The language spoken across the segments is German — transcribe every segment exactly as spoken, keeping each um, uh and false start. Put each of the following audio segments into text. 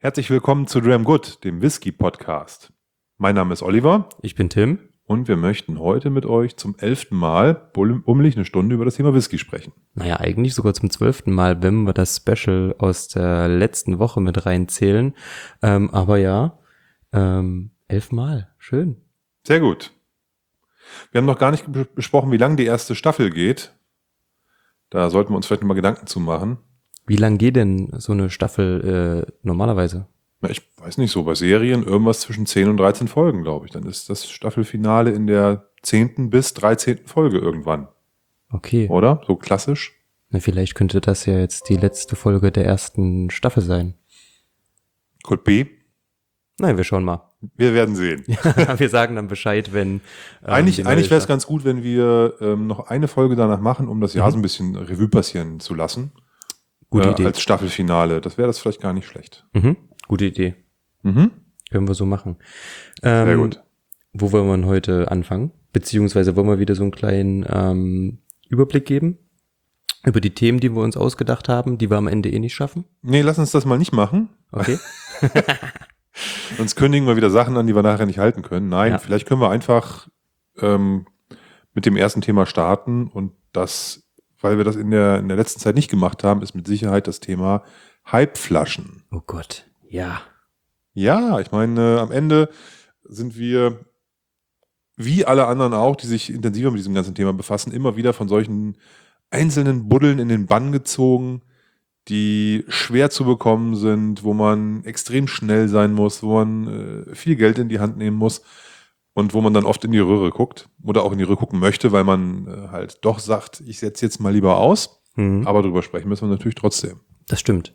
Herzlich willkommen zu Dram Good, dem Whisky-Podcast. Mein Name ist Oliver. Ich bin Tim. Und wir möchten heute mit euch zum elften Mal bummelig eine Stunde über das Thema Whisky sprechen. Naja, eigentlich sogar zum zwölften Mal, wenn wir das Special aus der letzten Woche mit reinzählen. Ähm, aber ja, ähm, elfmal. Schön. Sehr gut. Wir haben noch gar nicht besprochen, wie lang die erste Staffel geht. Da sollten wir uns vielleicht mal Gedanken zu machen. Wie lang geht denn so eine Staffel äh, normalerweise? Na, ich weiß nicht, so bei Serien irgendwas zwischen zehn und dreizehn Folgen, glaube ich. Dann ist das Staffelfinale in der zehnten bis dreizehnten Folge irgendwann. Okay. Oder? So klassisch? Na, vielleicht könnte das ja jetzt die letzte Folge der ersten Staffel sein. Could be. Nein, wir schauen mal. Wir werden sehen. Wir sagen dann Bescheid, wenn... Ähm, eigentlich eigentlich wäre es ganz gut, wenn wir ähm, noch eine Folge danach machen, um das Jahr mhm. so ein bisschen Revue passieren zu lassen. Gute äh, Idee. Als Staffelfinale. Das wäre das vielleicht gar nicht schlecht. Mhm. Gute Idee. Mhm. Können wir so machen. Ähm, Sehr gut. Wo wollen wir heute anfangen? Beziehungsweise wollen wir wieder so einen kleinen ähm, Überblick geben über die Themen, die wir uns ausgedacht haben, die wir am Ende eh nicht schaffen? Nee, lass uns das mal nicht machen. Okay. Sonst kündigen wir wieder Sachen an, die wir nachher nicht halten können. Nein, Ja. vielleicht können wir einfach ähm, mit dem ersten Thema starten. Und das, weil wir das in der, in der letzten Zeit nicht gemacht haben, ist mit Sicherheit das Thema Hypeflaschen. Oh Gott, ja. Ja, ich meine, äh, am Ende sind wir, wie alle anderen auch, die sich intensiver mit diesem ganzen Thema befassen, immer wieder von solchen einzelnen Buddeln in den Bann gezogen, die schwer zu bekommen sind, wo man extrem schnell sein muss, wo man äh, viel Geld in die Hand nehmen muss und wo man dann oft in die Röhre guckt oder auch in die Röhre gucken möchte, weil man äh, halt doch sagt, ich setze jetzt mal lieber aus, Mhm. aber drüber sprechen müssen wir natürlich trotzdem. Das stimmt.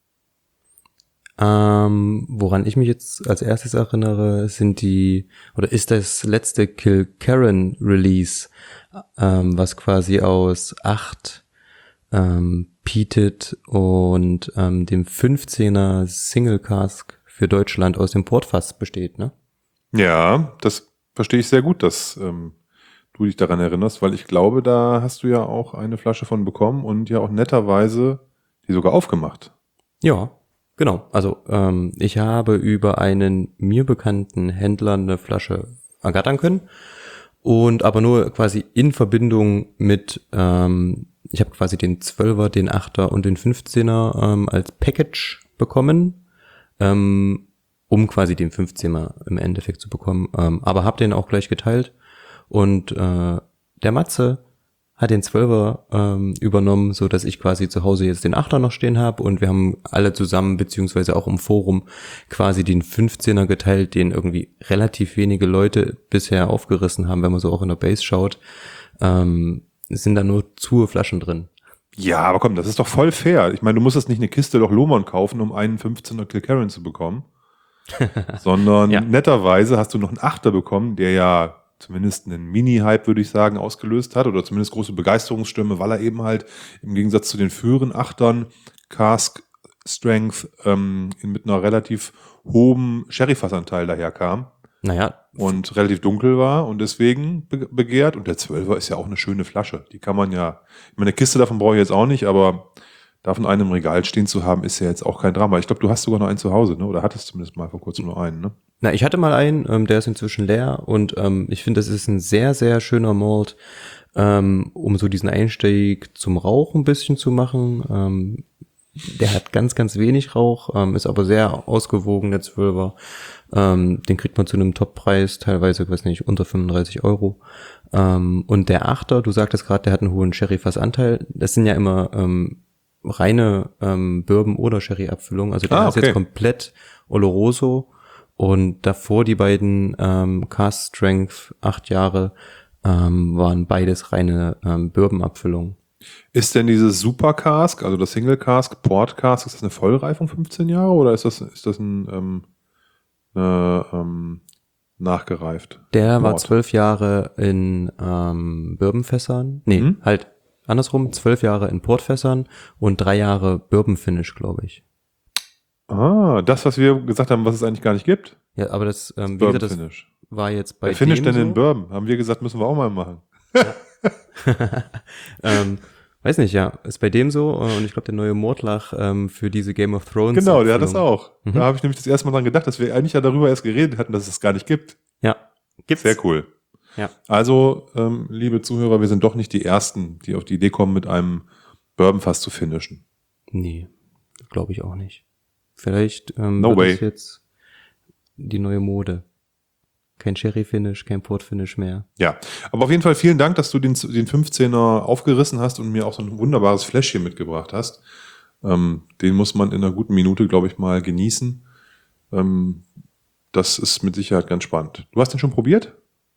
Ähm, woran ich mich jetzt als erstes erinnere, sind die, oder ist das letzte Kilkerran Release, ähm, was quasi aus acht ähm, Peated und ähm, dem fünfzehner Single Cask für Deutschland aus dem Portfass besteht, ne? Ja, das verstehe ich sehr gut, dass ähm, du dich daran erinnerst, weil ich glaube, da hast du ja auch eine Flasche von bekommen und ja auch netterweise die sogar aufgemacht. Ja, genau. Also ähm, ich habe über einen mir bekannten Händler eine Flasche ergattern können und aber nur quasi in Verbindung mit, ähm, ich habe quasi den zwölfer, den achter und den fünfzehner ähm, als Package bekommen, ähm, um quasi den fünfzehner im Endeffekt zu bekommen, ähm, aber habe den auch gleich geteilt und äh, der Matze hat den zwölfer ähm, übernommen, so dass ich quasi zu Hause jetzt den achter noch stehen habe und wir haben alle zusammen, beziehungsweise auch im Forum, quasi den fünfzehner geteilt, den irgendwie relativ wenige Leute bisher aufgerissen haben, wenn man so auch in der Base schaut, ähm, sind da nur zu Flaschen drin. Ja, aber komm, das ist doch voll fair. Ich meine, du musstest nicht eine Kiste Loch Lomond kaufen, um einen fünfzehner Kilkerran zu bekommen, sondern Ja. netterweise hast du noch einen Achter bekommen, der ja zumindest einen Mini-Hype, würde ich sagen, ausgelöst hat oder zumindest große Begeisterungsstürme, weil er eben halt im Gegensatz zu den früheren Achtern Cask Strength ähm, mit einer relativ hohen Sherryfassanteil daherkam Naja, und relativ dunkel war und deswegen be- begehrt. Und der zwölfer ist ja auch eine schöne Flasche. Die kann man ja, ich meine, eine Kiste davon brauche ich jetzt auch nicht, aber davon einen im Regal stehen zu haben, ist ja jetzt auch kein Drama. Ich glaube, du hast sogar noch einen zu Hause, ne? Oder hattest zumindest mal vor kurzem nur einen, ne? na, ich hatte mal einen, ähm, der ist inzwischen leer und ähm, ich finde, das ist ein sehr, sehr schöner Malt, ähm, um so diesen Einstieg zum Rauchen ein bisschen zu machen. Ähm, der hat ganz, ganz wenig Rauch, ähm, ist aber sehr ausgewogen, der zwölfer. Ähm, den kriegt man zu einem Toppreis, teilweise, ich weiß nicht, unter fünfunddreißig Euro. Ähm, und der achter, du sagtest gerade, der hat einen hohen Sherry-Fassanteil. Das sind ja immer ähm, reine ähm, Bourbon- oder Sherry-Abfüllung. Also der Ah, ist okay. jetzt komplett Oloroso. Und davor die beiden ähm, Cask Strength, acht Jahre, ähm, waren beides reine ähm, Bourbon-Abfüllungen. Ist denn dieses Super Cask, also das Single Cask, Port Cask, ist das eine Vollreifung fünfzehn Jahre oder ist das, ist das ein ähm, eine, ähm, nachgereift? Der war Port? zwölf Jahre in ähm, Bourbonfässern. Nee, Mhm. halt andersrum, zwölf Jahre in Portfässern und drei Jahre Bourbon-Finish, glaube ich. Ah, das, was wir gesagt haben, was es eigentlich gar nicht gibt. Ja, aber das, ähm, wie Bourbon gesagt, das Finish. war jetzt bei Wer Finish dem denn so. den Bourbon? Haben wir gesagt, müssen wir auch mal machen. ähm, Weiß nicht, ja. Ist bei dem so. Und ich glaube, der neue Mordlach ähm, für diese Game of Thrones. Genau, der hat das Abfüllung. auch. Mhm. Da habe ich nämlich das erste Mal dran gedacht, dass wir eigentlich ja darüber erst geredet hatten, dass es das gar nicht gibt. Ja, gibt's. Sehr cool. Ja. Also, ähm, liebe Zuhörer, wir sind doch nicht die Ersten, die auf die Idee kommen, mit einem Bourbonfass zu finishen. Nee, glaube ich auch nicht. Vielleicht ähm, no wird way. das jetzt die neue Mode. Kein Sherry-Finish, kein Port-Finish mehr. Ja, aber auf jeden Fall vielen Dank, dass du den, den fünfzehner aufgerissen hast und mir auch so ein wunderbares Fläschchen mitgebracht hast. Ähm, den muss man in einer guten Minute, glaube ich, mal genießen. Ähm, das ist mit Sicherheit ganz spannend. Du hast den schon probiert?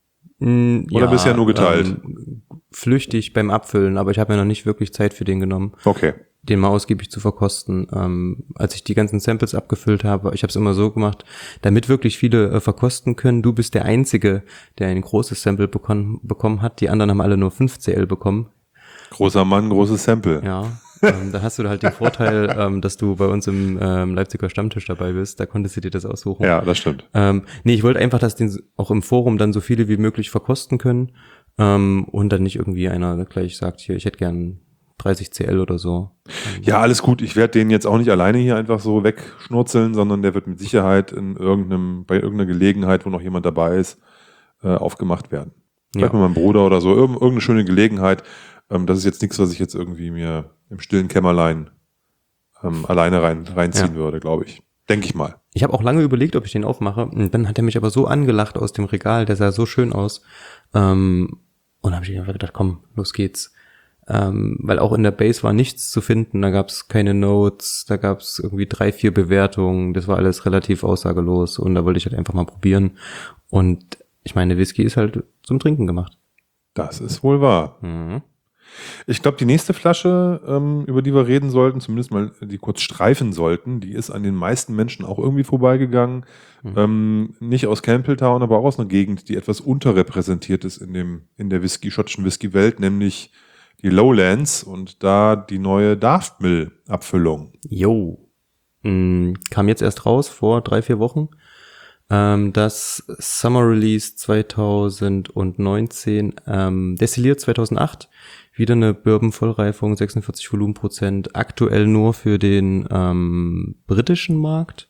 Mm, Oder ja, bisher nur geteilt? Ähm, flüchtig beim Abfüllen, aber ich habe mir noch nicht wirklich Zeit für den genommen. Okay. Den mal ausgiebig zu verkosten. Ähm, als ich die ganzen Samples abgefüllt habe, ich habe es immer so gemacht, damit wirklich viele äh, verkosten können. Du bist der Einzige, der ein großes Sample bekommen, bekommen hat. Die anderen haben alle nur fünf C L bekommen. Großer Mann, großes Sample. Ja, ähm, da hast du halt den Vorteil, ähm, dass du bei uns im ähm, Leipziger Stammtisch dabei bist. Da konntest du dir das aussuchen. Ja, das stimmt. Ähm, nee, ich wollte einfach, dass den auch im Forum dann so viele wie möglich verkosten können. Ähm, und dann nicht irgendwie einer gleich sagt, hier, ich hätte gern dreißig C L oder so. Ja, alles gut. Ich werde den jetzt auch nicht alleine hier einfach so wegschnurzeln, sondern der wird mit Sicherheit in irgendeinem, bei irgendeiner Gelegenheit, wo noch jemand dabei ist, äh, aufgemacht werden. Vielleicht Ja. mit meinem Bruder oder so. Irgend, irgendeine schöne Gelegenheit. Ähm, das ist jetzt nichts, was ich jetzt irgendwie mir im stillen Kämmerlein ähm, alleine rein, reinziehen Ja. würde, glaube ich. Denke ich mal. Ich habe auch lange überlegt, ob ich den aufmache. Und dann hat er mich aber so angelacht aus dem Regal, der sah so schön aus. Ähm, und dann habe ich einfach gedacht, komm, los geht's. Ähm, weil auch in der Base war nichts zu finden, da gab es keine Notes, da gab es irgendwie drei, vier Bewertungen, das war alles relativ aussagelos und da wollte ich halt einfach mal probieren. Und ich meine, Whisky ist halt zum Trinken gemacht. Das ist wohl wahr. Mhm. Ich glaube, die nächste Flasche, ähm, über die wir reden sollten, zumindest mal die kurz streifen sollten, die ist an den meisten Menschen auch irgendwie vorbeigegangen. Mhm. Ähm, nicht aus Campbelltown, aber auch aus einer Gegend, die etwas unterrepräsentiert ist in dem in der Whisky, schottischen Whisky-Welt, nämlich die Lowlands und da die neue Daftmill-Abfüllung. Jo. Mhm. Kam jetzt erst raus, vor drei, vier Wochen. Ähm, das Summer Release zwanzig neunzehn, ähm, destilliert zweitausendacht. Wieder eine Bourbon-Vollreifung, sechsundvierzig Volumenprozent, aktuell nur für den ähm, britischen Markt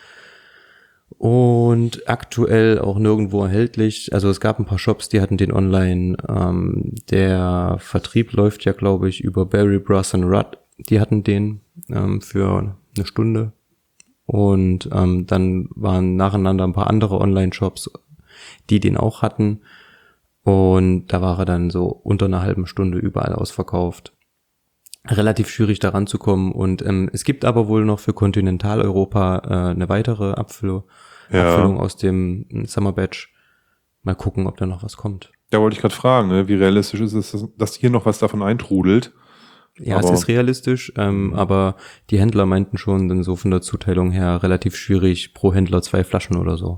und aktuell auch nirgendwo erhältlich. Also es gab ein paar Shops, die hatten den online. Ähm, der Vertrieb läuft ja, glaube ich, über Barry Brass and Rudd. Die hatten den ähm, für eine Stunde und ähm, dann waren nacheinander ein paar andere Online-Shops, die den auch hatten. Und da war er dann so unter einer halben Stunde überall ausverkauft. Relativ schwierig daran zu kommen. Und ähm, es gibt aber wohl noch für Kontinentaleuropa äh, eine weitere Abfüllung, Ja. Abfüllung aus dem Summer Batch. Mal gucken, ob da noch was kommt. Da wollte ich gerade fragen, ne? Wie realistisch ist es, dass hier noch was davon eintrudelt? Ja, aber es ist realistisch, ähm, aber die Händler meinten schon, dann so von der Zuteilung her relativ schwierig, pro Händler zwei Flaschen oder so.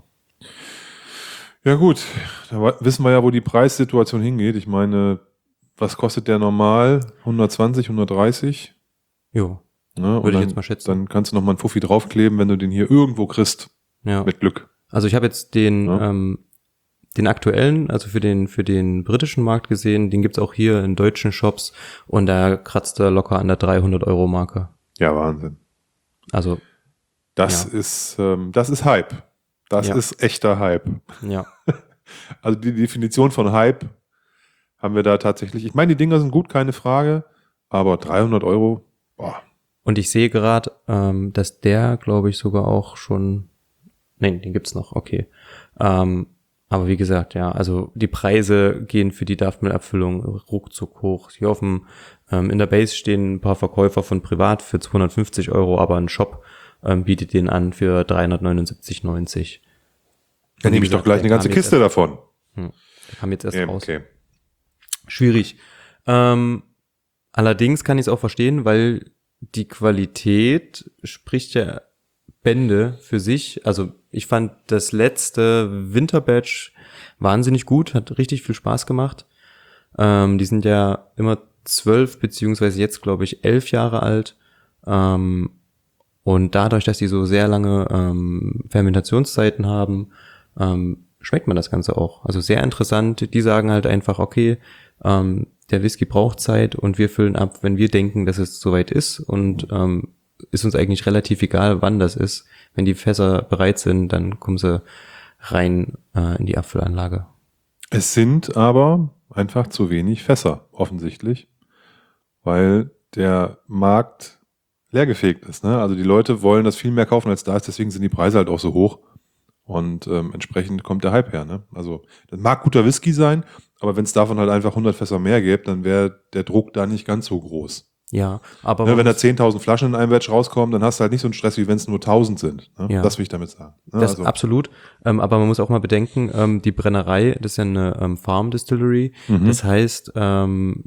Ja gut, da wissen wir ja, wo die Preissituation hingeht. Ich meine, was kostet der normal? hundertzwanzig, hundertdreißig? Jo, Ne? würde ich dann, jetzt mal schätzen. Dann kannst du noch mal einen Fuffi draufkleben, wenn du den hier irgendwo kriegst. Ja. Mit Glück. Also ich habe jetzt den Ja. ähm, den aktuellen, also für den für den britischen Markt gesehen, den gibt's auch hier in deutschen Shops und da kratzt er locker an der dreihundert Euro Marke. Ja, Wahnsinn. Also Das Ja. ist, ähm, das ist Hype. Das Ja. ist echter Hype. ja, Also die Definition von Hype haben wir da tatsächlich. Ich meine, die Dinger sind gut, keine Frage, aber dreihundert Euro, boah. und ich sehe gerade, ähm, dass der, glaube ich, sogar auch schon, nein, den gibt's noch, okay. Ähm, aber wie gesagt, ja, also die Preise gehen für die Daftmill-Abfüllung ruckzuck hoch. Hier auf dem, ähm, in der Base stehen ein paar Verkäufer von privat für zweihundertfünfzig Euro, aber ein Shop ähm, bietet den an für dreihundertneunundsiebzig neunzig. Dann nehme ich doch gleich eine ganze Kiste davon. Hm, der kam jetzt erst Ja, raus. okay. Schwierig. Ähm, allerdings kann ich es auch verstehen, weil die Qualität spricht ja Bände für sich. Also ich fand das letzte Winterbatch wahnsinnig gut, hat richtig viel Spaß gemacht. Ähm, die sind ja immer zwölf, beziehungsweise jetzt glaube ich elf Jahre alt. Ähm, und dadurch, dass die so sehr lange ähm, Fermentationszeiten haben, ähm, schmeckt man das Ganze auch. Also sehr interessant. Die sagen halt einfach, okay, ähm, der Whisky braucht Zeit und wir füllen ab, wenn wir denken, dass es soweit ist und ähm, ist uns eigentlich relativ egal, wann das ist. Wenn die Fässer bereit sind, dann kommen sie rein äh, in die Abfüllanlage. Es sind aber einfach zu wenig Fässer, offensichtlich, weil der Markt leergefegt ist. Ne? Also die Leute wollen das viel mehr kaufen, als da ist, deswegen sind die Preise halt auch so hoch. Und ähm, entsprechend kommt der Hype her. Ne? Also das mag guter Whisky sein, aber wenn es davon halt einfach hundert Fässer mehr gäbe, dann wäre der Druck da nicht ganz so groß. Ja, aber ne, wenn da zehntausend Flaschen in einem Batch rauskommen, dann hast du halt nicht so einen Stress, wie wenn es nur tausend sind. Ne? Ja. Das will ich damit sagen. Ne? Das also. absolut. Ähm, aber man muss auch mal bedenken, ähm, die Brennerei, das ist ja eine ähm, Farm Distillery. Mhm. Das heißt, ähm,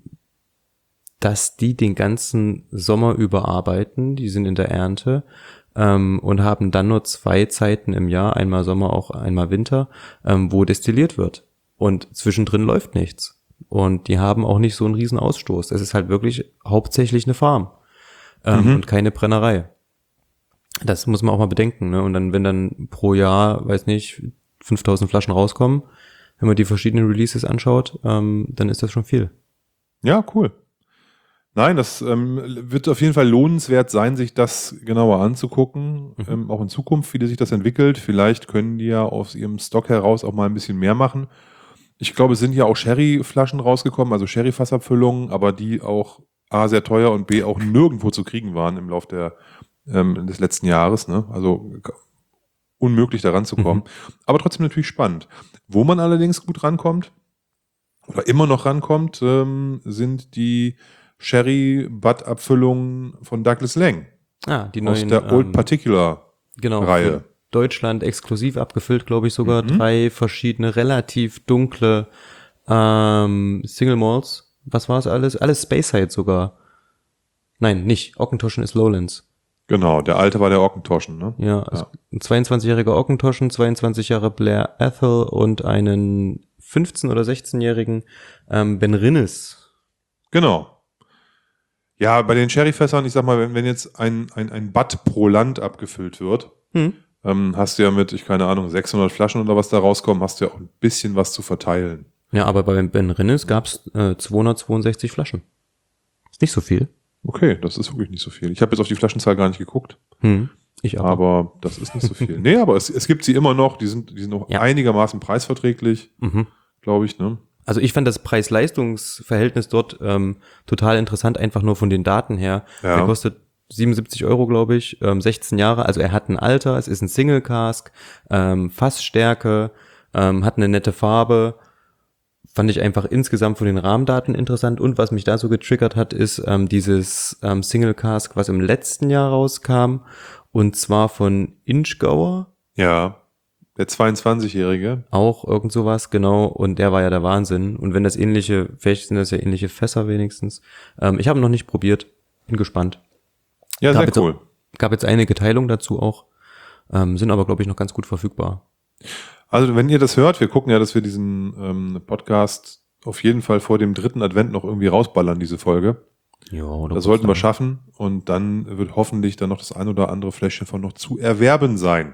dass die den ganzen Sommer über arbeiten, die sind in der Ernte ähm, und haben dann nur zwei Zeiten im Jahr, einmal Sommer, auch einmal Winter, ähm, wo destilliert wird. Und zwischendrin läuft nichts. Und die haben auch nicht so einen riesen Ausstoß. Es ist halt wirklich hauptsächlich eine Farm ähm, Mhm. und keine Brennerei. Das muss man auch mal bedenken. Ne? Und dann, wenn dann pro Jahr, weiß nicht, fünftausend Flaschen rauskommen, wenn man die verschiedenen Releases anschaut, ähm, dann ist das schon viel. Ja, cool. Nein, das ähm, wird auf jeden Fall lohnenswert sein, sich das genauer anzugucken, Mhm. ähm, auch in Zukunft, wie sich das entwickelt. Vielleicht können die ja aus ihrem Stock heraus auch mal ein bisschen mehr machen. Ich glaube, es sind ja auch Sherry-Flaschen rausgekommen, also Sherry-Fassabfüllungen, aber die auch A, sehr teuer und B, auch nirgendwo zu kriegen waren im Lauf der, ähm, des letzten Jahres. Ne? Also unmöglich da ranzukommen. Mhm. Aber trotzdem natürlich spannend. Wo man allerdings gut rankommt oder immer noch rankommt, ähm, sind die Sherry-Butt-Abfüllungen von Douglas Lang. Ah, die aus neuen, der Old ähm, Particular genau, Reihe. für Deutschland exklusiv abgefüllt, glaube ich, sogar Mhm. drei verschiedene, relativ dunkle ähm, Single Malts. Was war es alles? Alles Speyside sogar. Nein, nicht. Ockentoschen ist Lowlands. Genau, der alte war der Ockentoschen, ne? Ja, also ein zweiundzwanzigjähriger Ockentoschen, zweiundzwanzig Jahre Blair Ethel und einen fünfzehn- oder sechzehnjährigen ähm, Ben Rinnes. Genau. Ja, bei den Sherryfässern, ich sag mal, wenn, wenn jetzt ein, ein, ein Butt pro Land abgefüllt wird, Hm. ähm, hast du ja mit, ich keine Ahnung, sechshundert Flaschen oder was da rauskommen, hast du ja auch ein bisschen was zu verteilen. Ja, aber bei Ben Rinnes gab's äh, zweihundertzweiundsechzig Flaschen. Ist nicht so viel. Okay, das ist wirklich nicht so viel. Ich habe jetzt auf die Flaschenzahl gar nicht geguckt, Hm. Ich aber. aber das ist nicht so viel. Nee, aber es, es gibt sie immer noch, die sind, die sind noch Ja. einigermaßen preisverträglich, Mhm. glaube ich, ne? Also ich fand das Preis-Leistungs-Verhältnis dort ähm, total interessant, einfach nur von den Daten her. Ja. Der kostet siebenundsiebzig Euro, glaube ich, ähm, sechzehn Jahre. Also er hat ein Alter, es ist ein Single Cask, ähm, Fassstärke, ähm, hat eine nette Farbe. Fand ich einfach insgesamt von den Rahmendaten interessant. Und was mich da so getriggert hat, ist ähm, dieses ähm, Single Cask, was im letzten Jahr rauskam. Und zwar von Inchgauer. Ja, der zweiundzwanzigjährige. Auch irgend sowas, genau. Und der war ja der Wahnsinn. Und wenn das ähnliche, vielleicht sind das ja ähnliche Fässer wenigstens. Ähm, ich habe noch nicht probiert. Bin gespannt. Ja, Gab sehr jetzt cool. Auch, gab jetzt einige Teilungen dazu auch. Ähm, sind aber, glaube ich, noch ganz gut verfügbar. Also wenn ihr das hört, wir gucken ja, dass wir diesen ähm, Podcast auf jeden Fall vor dem dritten Advent noch irgendwie rausballern, diese Folge. Ja, Das sollten wir schaffen. Und dann wird hoffentlich dann noch das ein oder andere Fläschchen von noch zu erwerben sein.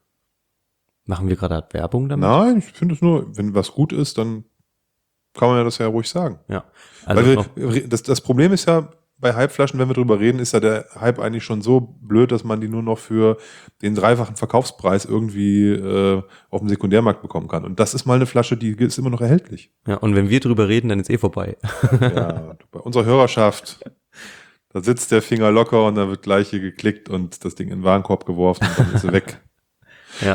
Machen wir gerade Werbung damit? Nein, ich finde es nur, wenn was gut ist, dann kann man ja das ja ruhig sagen. Ja. Also Weil noch, wir, das, das Problem ist ja, bei Hypeflaschen, wenn wir drüber reden, ist ja der Hype eigentlich schon so blöd, dass man die nur noch für den dreifachen Verkaufspreis irgendwie äh, auf dem Sekundärmarkt bekommen kann. Und das ist mal eine Flasche, die ist immer noch erhältlich. ja, und wenn wir drüber reden, dann ist eh vorbei. Ja, bei unserer Hörerschaft, da sitzt der Finger locker und dann wird gleich hier geklickt und das Ding in den Warenkorb geworfen und dann ist sie weg. Ja.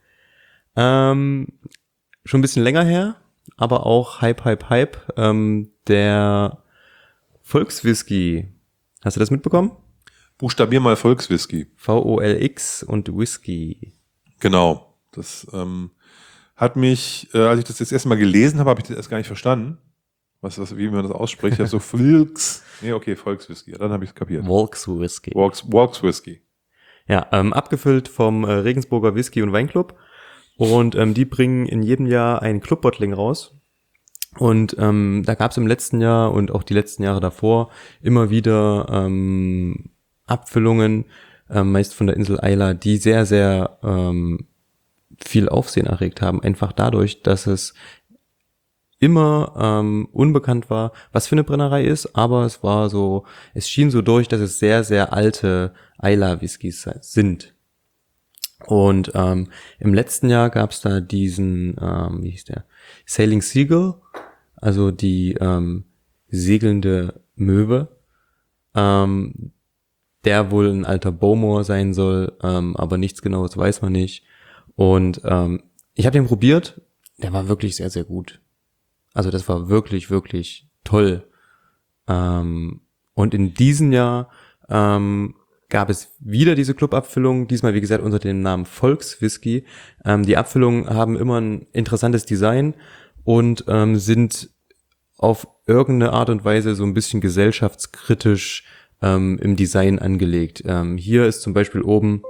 Ähm, schon ein bisschen länger her, aber auch Hype, Hype, Hype. Ähm, der Volkswhisky. Hast du das mitbekommen? Buchstabier mal Volkswhisky. V O L X und Whisky. Genau. Das ähm, hat mich, äh, als ich das jetzt erstmal gelesen habe, habe ich das erst gar nicht verstanden. Was, was, wie man das ausspricht. Ich habe so Volks. Nee, okay, Volkswhisky. Ja, dann habe ich es kapiert. Volkswhisky. Volks, Volkswhisky. Ja, ähm, abgefüllt vom äh, Regensburger Whisky- und Weinclub. Und ähm, die bringen in jedem Jahr ein Clubbottling raus. Und ähm, da gab es im letzten Jahr und auch die letzten Jahre davor immer wieder ähm, Abfüllungen, ähm, meist von der Insel Isla, die sehr, sehr ähm, viel Aufsehen erregt haben. Einfach dadurch, dass es immer ähm, unbekannt war, was für eine Brennerei ist, aber es war so, es schien so durch, dass es sehr, sehr alte Islay-Whiskys sind. Und ähm, im letzten Jahr gab es da diesen, ähm, wie hieß der, Sailing Seagull, also die ähm, segelnde Möwe, ähm, der wohl ein alter Bowmore sein soll, ähm, aber nichts Genaues weiß man nicht. Und ähm, ich habe den probiert, der war wirklich sehr, sehr gut. Also das war wirklich, wirklich toll. Ähm, und in diesem Jahr ähm, gab es wieder diese Club-Abfüllung, diesmal wie gesagt unter dem Namen Volkswhisky. Ähm, die Abfüllungen haben immer ein interessantes Design und ähm, sind auf irgendeine Art und Weise so ein bisschen gesellschaftskritisch ähm, im Design angelegt. Ähm, hier ist zum Beispiel oben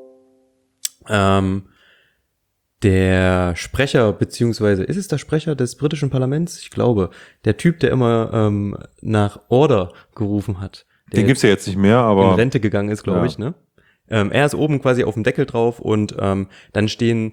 ähm, der Sprecher, beziehungsweise, ist es der Sprecher des britischen Parlaments? Ich glaube, der Typ, der immer ähm, nach Order gerufen hat. Den gibt's ja jetzt nicht mehr, aber in Rente gegangen ist, glaube ja. ich, ne? Ähm, er ist oben quasi auf dem Deckel drauf und ähm, dann stehen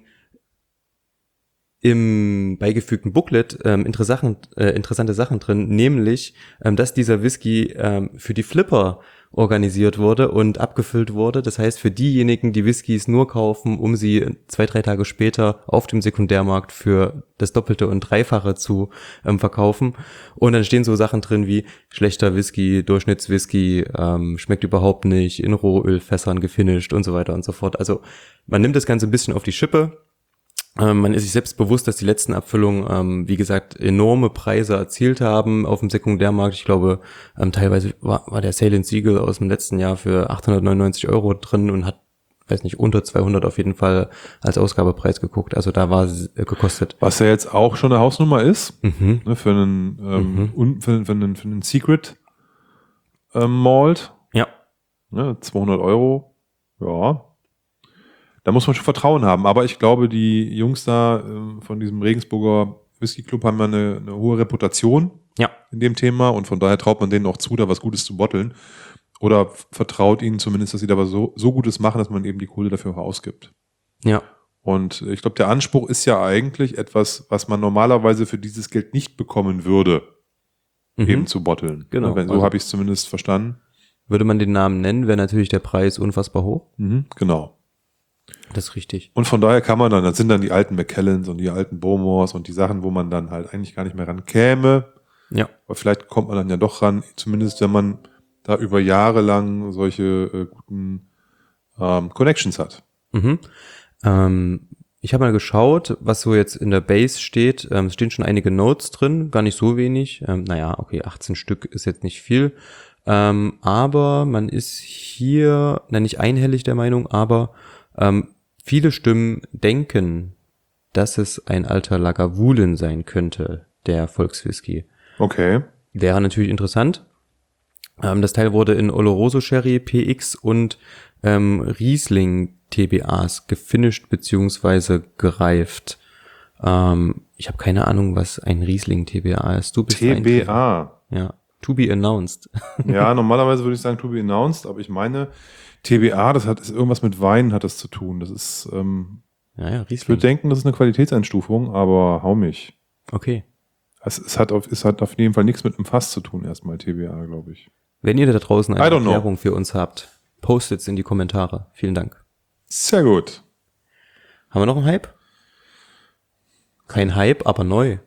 im beigefügten Booklet ähm, interessant, äh, interessante Sachen drin, nämlich, ähm, dass dieser Whisky ähm, für die Flipper organisiert wurde und abgefüllt wurde. Das heißt, für diejenigen, die Whiskys nur kaufen, um sie zwei, drei Tage später auf dem Sekundärmarkt für das Doppelte und Dreifache zu ähm, verkaufen. Und dann stehen so Sachen drin wie schlechter Whisky, Durchschnittswhisky, ähm, schmeckt überhaupt nicht, in Rohölfässern gefinisht und so weiter und so fort. Also man nimmt das Ganze ein bisschen auf die Schippe. Ähm, man ist sich selbst bewusst, dass die letzten Abfüllungen, ähm, wie gesagt, enorme Preise erzielt haben auf dem Sekundärmarkt. Ich glaube, ähm, teilweise war, war der Sailing Seagull aus dem letzten Jahr für achthundertneunundneunzig Euro drin und hat, weiß nicht, unter zweihundert auf jeden Fall als Ausgabepreis geguckt. Also da war es äh, gekostet. Was ja jetzt auch schon eine Hausnummer ist, Mhm. ne, für einen, ähm, Mhm. un, für, für einen, für einen Secret ähm, Malt, Ja. ne, zweihundert Euro, ja. Da muss man schon Vertrauen haben. Aber ich glaube, die Jungs da äh, von diesem Regensburger Whisky Club haben ja eine, eine hohe Reputation Ja. in dem Thema und von daher traut man denen auch zu, da was Gutes zu botteln. Oder vertraut ihnen zumindest, dass sie da was so, so Gutes machen, dass man eben die Kohle dafür auch ausgibt. Ja. Und ich glaube, der Anspruch ist ja eigentlich etwas, was man normalerweise für dieses Geld nicht bekommen würde, Mhm. eben zu botteln. Genau. Wenn, so Also- habe ich es zumindest verstanden. Würde man den Namen nennen, wäre natürlich der Preis unfassbar hoch. Mhm, genau. Das ist richtig. Und von daher kann man dann, das sind dann die alten Macallans und die alten Bowmores und die Sachen, wo man dann halt eigentlich gar nicht mehr rankäme. Ja. Aber vielleicht kommt man dann ja doch ran, zumindest wenn man da über Jahre lang solche äh, guten ähm, Connections hat. Mhm. Ähm, ich habe mal geschaut, was so jetzt in der Base steht. Ähm, es stehen schon einige Notes drin, gar nicht so wenig. Ähm, naja, okay, achtzehn Stück ist jetzt nicht viel. Ähm, aber man ist hier, na nicht einhellig der Meinung, aber ähm, viele Stimmen denken, dass es ein alter Lagavulin sein könnte, der Volkswhisky. Okay. Wäre natürlich interessant. Ähm, das Teil wurde in Oloroso Sherry, P X und ähm, Riesling T B As gefinisht beziehungsweise gereift. Ähm, ich habe keine Ahnung, was ein Riesling T B A ist. Du bist T B A. Ja, to be announced. Ja, normalerweise würde ich sagen to be announced, aber ich meine, T B A, das hat ist irgendwas mit Wein hat das zu tun. Das ist, ähm, Ja, ja, ich Riesling. würde denken, das ist eine Qualitätseinstufung, aber hau mich. Okay. Es, es, hat auf, es hat auf jeden Fall nichts mit einem Fass zu tun, erstmal T B A, glaube ich. Wenn ihr da draußen I eine don't know. Erklärung für uns habt, postet's in die Kommentare. Vielen Dank. Sehr gut. Haben wir noch einen Hype? Kein Hype, aber neu.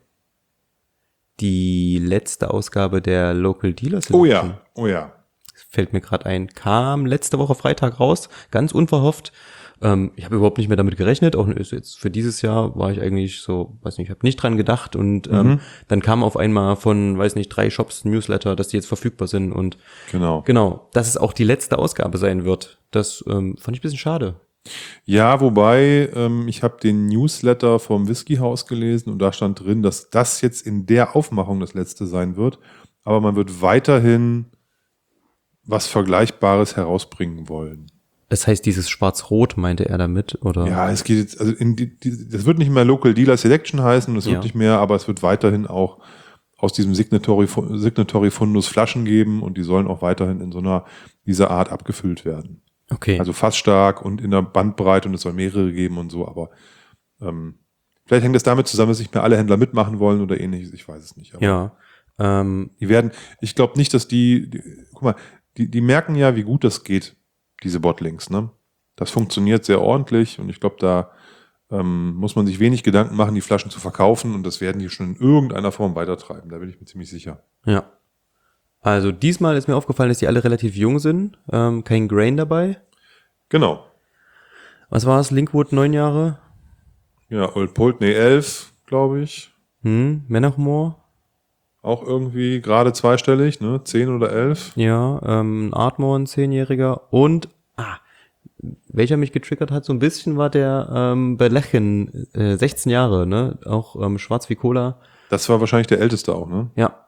Die letzte Ausgabe der Local Dealer Selection. Oh ja, oh ja. Fällt mir gerade ein, kam letzte Woche Freitag raus, ganz unverhofft. Ähm, ich habe überhaupt nicht mehr damit gerechnet, auch jetzt für dieses Jahr war ich eigentlich so, weiß nicht, ich habe nicht dran gedacht und ähm, Mhm. dann kam auf einmal von, weiß nicht, drei Shops Newsletter, dass die jetzt verfügbar sind und Genau. genau, dass es auch die letzte Ausgabe sein wird. Das ähm, fand ich ein bisschen schade. Ja, wobei, ähm, ich habe den Newsletter vom Whiskyhaus gelesen und da stand drin, dass das jetzt in der Aufmachung das letzte sein wird, aber man wird weiterhin was Vergleichbares herausbringen wollen. Das heißt, dieses Schwarz-Rot meinte er damit, oder? Ja, es geht jetzt, also in die, die, das wird nicht mehr Local Dealer Selection heißen, das wird Ja. nicht mehr, aber es wird weiterhin auch aus diesem Signatory, Signatory Fundus Flaschen geben und die sollen auch weiterhin in so einer, dieser Art abgefüllt werden. Okay. Also fast stark und in der Bandbreite und es soll mehrere geben und so, aber ähm, Vielleicht hängt das damit zusammen, dass nicht mehr alle Händler mitmachen wollen oder ähnliches. Ich weiß es nicht. Aber Ja. Ähm, die werden, ich glaube nicht, dass die, die, guck mal, die, die merken ja, wie gut das geht, diese Botlinks, ne? Das funktioniert sehr ordentlich und ich glaube, da ähm, muss man sich wenig Gedanken machen, die Flaschen zu verkaufen und das werden die schon in irgendeiner Form weitertreiben. Da bin ich mir ziemlich sicher. ja. Also diesmal ist mir aufgefallen, dass die alle relativ jung sind. Ähm, kein Grain dabei. Genau. Was war es? Linkwood neun Jahre. Ja, Old Pulteney elf, glaube ich. Hm, Menachmore. Auch irgendwie gerade zweistellig, ne? zehn oder elf. Ja, ähm, Ardmore, ein Zehnjähriger. Und, ah, welcher mich getriggert hat so ein bisschen, war der ähm, Berlechen, äh, sechzehn Jahre, ne? Auch ähm, schwarz wie Cola. Das war wahrscheinlich der älteste auch, ne? Ja.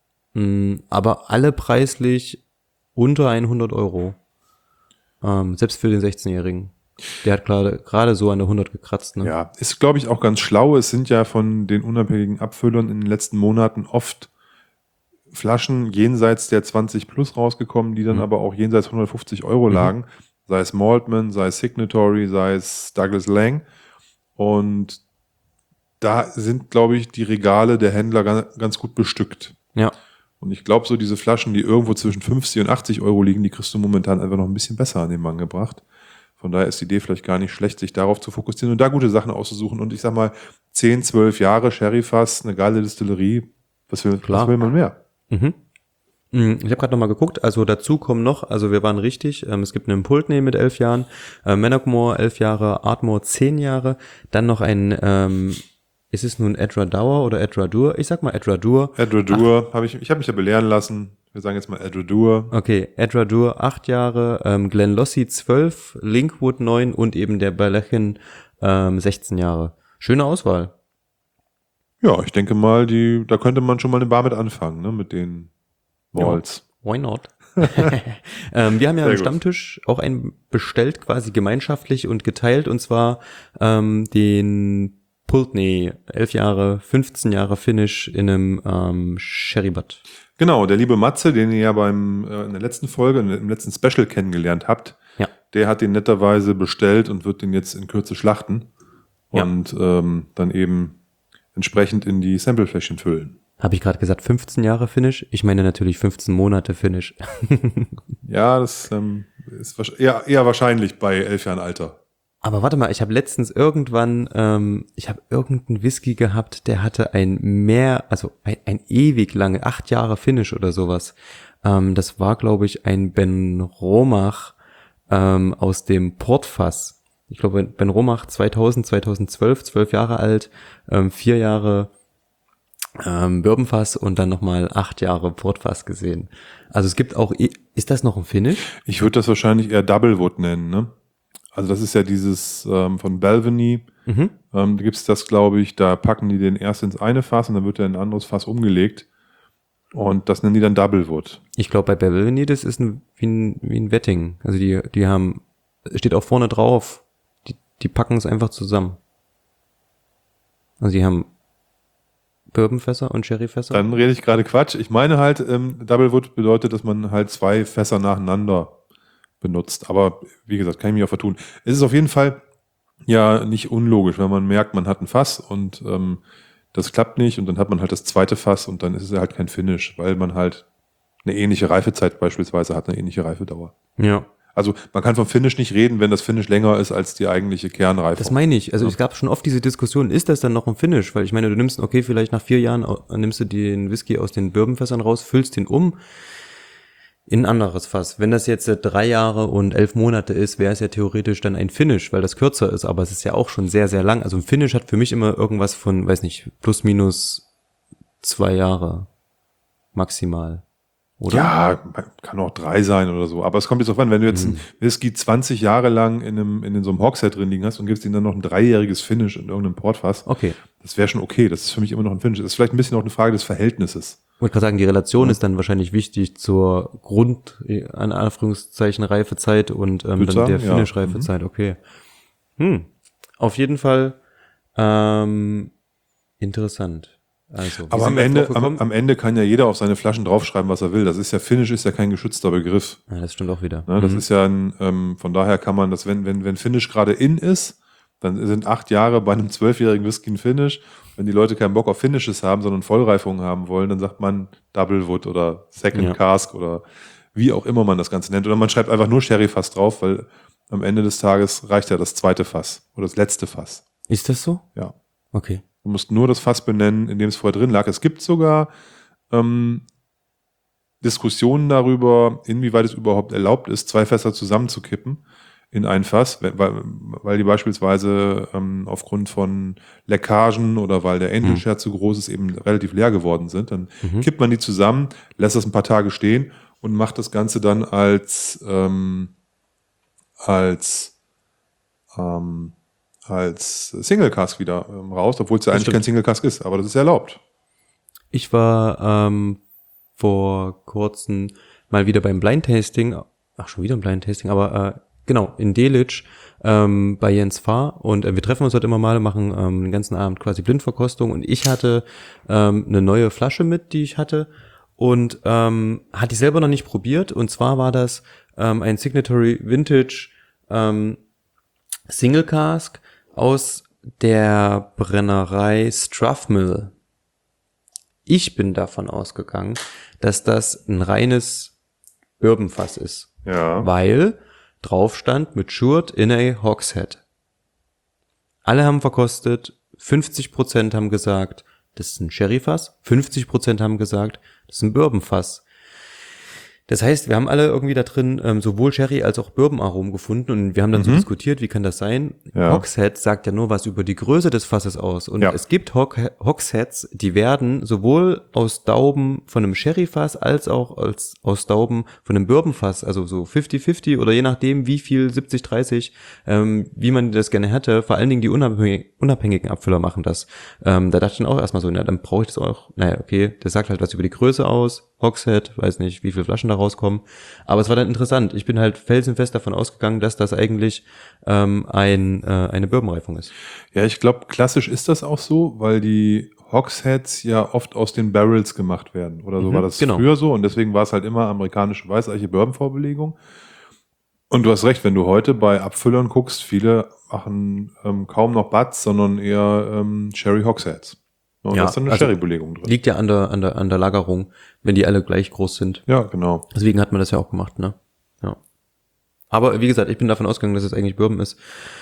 Mm, aber alle preislich unter hundert Euro. Ähm, selbst für den sechzehnjährigen. Der hat gerade gerade so an der hundert gekratzt, ne? Ja, ist, glaube ich, auch ganz schlau. Es sind ja von den unabhängigen Abfüllern in den letzten Monaten oft Flaschen jenseits der zwanzig plus rausgekommen, die dann Mhm. aber auch jenseits hundertfünfzig Euro Mhm. lagen. Sei es Maltman, sei es Signatory, sei es Douglas Lang. Und da sind, glaube ich, die Regale der Händler ganz, ganz gut bestückt. Ja. Und ich glaube, so diese Flaschen, die irgendwo zwischen fünfzig und achtzig Euro liegen, die kriegst du momentan einfach noch ein bisschen besser an den Mann gebracht. Von daher ist die Idee vielleicht gar nicht schlecht, sich darauf zu fokussieren und da gute Sachen auszusuchen. Und ich sag mal, zehn, zwölf Jahre Sherryfass, eine geile Distillerie, was will, Klar. was will man mehr? Mhm. Mm, Ich habe gerade nochmal geguckt, also dazu kommen noch, also wir waren richtig, ähm, es gibt einen Pulteney mit elf Jahren, äh, Menachmore elf Jahre, Ardmore zehn Jahre, dann noch ein, ähm, ist es nun Edradour oder Edradour? Ich sag mal Edradour. Edradour, habe ich, ich habe mich da belehren lassen. Wir sagen jetzt mal Edradour. Okay, Edradour acht Jahre, ähm, Glenlossie zwölf, Linkwood neun und eben der Berlechen ähm, sechzehn Jahre. Schöne Auswahl. Ja, ich denke mal, die, da könnte man schon mal eine Bar mit anfangen, ne, mit den Malls. Why not? ähm, wir haben ja Sehr am gut. Stammtisch auch einen bestellt, quasi gemeinschaftlich und geteilt, und zwar ähm, den Pulteney, elf Jahre, fünfzehn Jahre Finish in einem ähm, Sherrybutt. Genau, der liebe Matze, den ihr ja beim äh, in der letzten Folge, im letzten Special kennengelernt habt, Ja. der hat den netterweise bestellt und wird den jetzt in Kürze schlachten Ja. und ähm, dann eben entsprechend in die Samplefläschchen füllen. Habe ich gerade gesagt, fünfzehn Jahre Finish? Ich meine natürlich fünfzehn Monate Finish. Ja, das ähm, ist wahrsch- eher, eher wahrscheinlich bei elf Jahren Alter. Aber warte mal, ich habe letztens irgendwann, ähm, ich habe irgendeinen Whisky gehabt, der hatte ein mehr, also ein, ein ewig lange, acht Jahre Finish oder sowas. Ähm, das war, glaube ich, ein Ben Romach ähm, aus dem Portfass. Ich glaube, Ben Romach zweitausend, zweitausendzwölf, zwölf Jahre alt, ähm, vier Jahre ähm, Bourbonfass und dann nochmal acht Jahre Portfass gesehen. Also es gibt auch, ist das noch ein Finish? Ich würde das wahrscheinlich eher Doublewood nennen, ne? Also das ist ja dieses ähm, von Balvenie. Mhm. Ähm, da gibt's das, glaube ich, da packen die den erst ins eine Fass und dann wird er in ein anderes Fass umgelegt. Und das nennen die dann Doublewood. Ich glaube, bei Beverly, das ist ein, wie ein, wie ein Wetting. Also die, die haben, steht auch vorne drauf, die, die packen es einfach zusammen. Also die haben Bourbonfässer und Sherryfässer. Dann rede ich gerade Quatsch. Ich meine halt, ähm, Doublewood bedeutet, dass man halt zwei Fässer nacheinander benutzt. Aber wie gesagt, kann ich mich auch vertun. Es ist auf jeden Fall ja nicht unlogisch, wenn man merkt, man hat ein Fass und ähm, das klappt nicht und dann hat man halt das zweite Fass und dann ist es halt kein Finish, weil man halt eine ähnliche Reifezeit beispielsweise hat, eine ähnliche Reifedauer. Ja. Also man kann vom Finish nicht reden, wenn das Finish länger ist als die eigentliche Kernreife. Das meine ich. Also es gab schon oft diese Diskussion, ist das dann noch ein Finish? Weil ich meine, du nimmst, okay, vielleicht nach vier Jahren au- nimmst du den Whisky aus den Bourbonfässern raus, füllst den um in ein anderes Fass. Wenn das jetzt äh, drei Jahre und elf Monate ist, wäre es ja theoretisch dann ein Finish, weil das kürzer ist, aber es ist ja auch schon sehr, sehr lang. Also ein Finish hat für mich immer irgendwas von, weiß nicht, plus minus zwei Jahre maximal. Oder? Ja, kann auch drei sein oder so. Aber es kommt jetzt auf an, wenn du jetzt einen Whisky zwanzig Jahre lang in einem, in so einem Hogshead drin liegen hast und gibst ihm dann noch ein dreijähriges Finish in irgendeinem Portfass, Okay. das wäre schon okay. Das ist für mich immer noch ein Finish. Das ist vielleicht ein bisschen auch eine Frage des Verhältnisses. Ich wollte gerade sagen, die Relation ist dann wahrscheinlich wichtig zur Grund, an Anführungszeichen, Reifezeit und ähm, Würde dann der sagen, ja. Finish-Reifezeit, okay. Hm. Auf jeden Fall ähm, interessant. Also, wie Aber sind am wir Ende, drauf am, gekommen? am Ende kann ja jeder auf seine Flaschen draufschreiben, was er will. Das ist ja, Finish ist ja kein geschützter Begriff. Ja, das stimmt auch wieder. Ne? Das Mhm. ist ja ein, ähm, von daher kann man das, wenn, wenn, wenn Finish gerade in ist, Dann sind acht Jahre bei einem zwölfjährigen Whisky ein Finish. Wenn die Leute keinen Bock auf Finishes haben, sondern Vollreifungen haben wollen, dann sagt man Double Wood oder Second Ja. Cask oder wie auch immer man das Ganze nennt. Oder man schreibt einfach nur Sherry-Fass drauf, weil am Ende des Tages reicht ja das zweite Fass oder das letzte Fass. Ist das so? Ja. Okay. Du musst nur das Fass benennen, in dem es vorher drin lag. Es gibt sogar ähm, Diskussionen darüber, inwieweit es überhaupt erlaubt ist, zwei Fässer zusammenzukippen in ein Fass, weil, weil die beispielsweise ähm, aufgrund von Leckagen oder weil der Angel Share zu groß ist, eben relativ leer geworden sind. Dann Mhm. kippt man die zusammen, lässt das ein paar Tage stehen und macht das Ganze dann als ähm, als ähm, als Single Cask wieder ähm, raus, obwohl es ja Das eigentlich stimmt. kein Single Cask ist, aber das ist erlaubt. Ich war ähm, vor kurzem mal wieder beim Blind Tasting, ach schon wieder ein Blind Tasting, aber äh, genau, in Delitzsch ähm, bei Jens Fahr und äh, wir treffen uns dort immer mal, machen ähm, den ganzen Abend quasi Blindverkostung und ich hatte ähm, eine neue Flasche mit, die ich hatte und ähm, hatte ich selber noch nicht probiert und zwar war das ähm, ein Signatory Vintage ähm, Single Cask aus der Brennerei Strathmill. Ich bin davon ausgegangen, dass das ein reines Bourbonfass ist, Ja. weil drauf stand matured in a hogshead. Alle haben verkostet, fünfzig Prozent haben gesagt, das ist ein Sherryfass, fünfzig Prozent haben gesagt, das ist ein Bourbonfass. Das heißt, wir haben alle irgendwie da drin ähm, sowohl Sherry als auch Bourbon-Aromen gefunden und wir haben dann so diskutiert, wie kann das sein? Ja. Hogshead sagt ja nur was über die Größe des Fasses aus und Ja. es gibt Hog Hogsheads, die werden sowohl aus Dauben von einem Sherry-Fass als auch als aus Dauben von einem Bourbon-Fass, also so fünfzig fünfzig oder je nachdem wie viel, siebzig dreißig, ähm, wie man das gerne hätte, vor allen Dingen die unabhängig, unabhängigen Abfüller machen das. Ähm, da dachte ich dann auch erstmal so, na dann brauche ich das auch, naja okay, das sagt halt was über die Größe aus, Hogshead, weiß nicht, wie viele Flaschen da rauskommen. Aber es war dann interessant. Ich bin halt felsenfest davon ausgegangen, dass das eigentlich ähm, ein, äh, eine Bourbonreifung ist. Ja, ich glaube, klassisch ist das auch so, weil die Hogsheads ja oft aus den Barrels gemacht werden. Oder so Mhm, war das genau. früher so und deswegen war es halt immer amerikanische weißeiche Bourbon-Vorbelegung. Und du hast recht, wenn du heute bei Abfüllern guckst, viele machen ähm, kaum noch Butts, sondern eher ähm, Sherry Hogsheads. Und Ja, da ist dann eine also Sherry-Belegung drin. Liegt ja an der, an der, an der Lagerung, wenn die alle gleich groß sind. Ja, genau. Deswegen hat man das ja auch gemacht, ne? Ja. Aber wie gesagt, ich bin davon ausgegangen, dass es eigentlich Bourbon ist.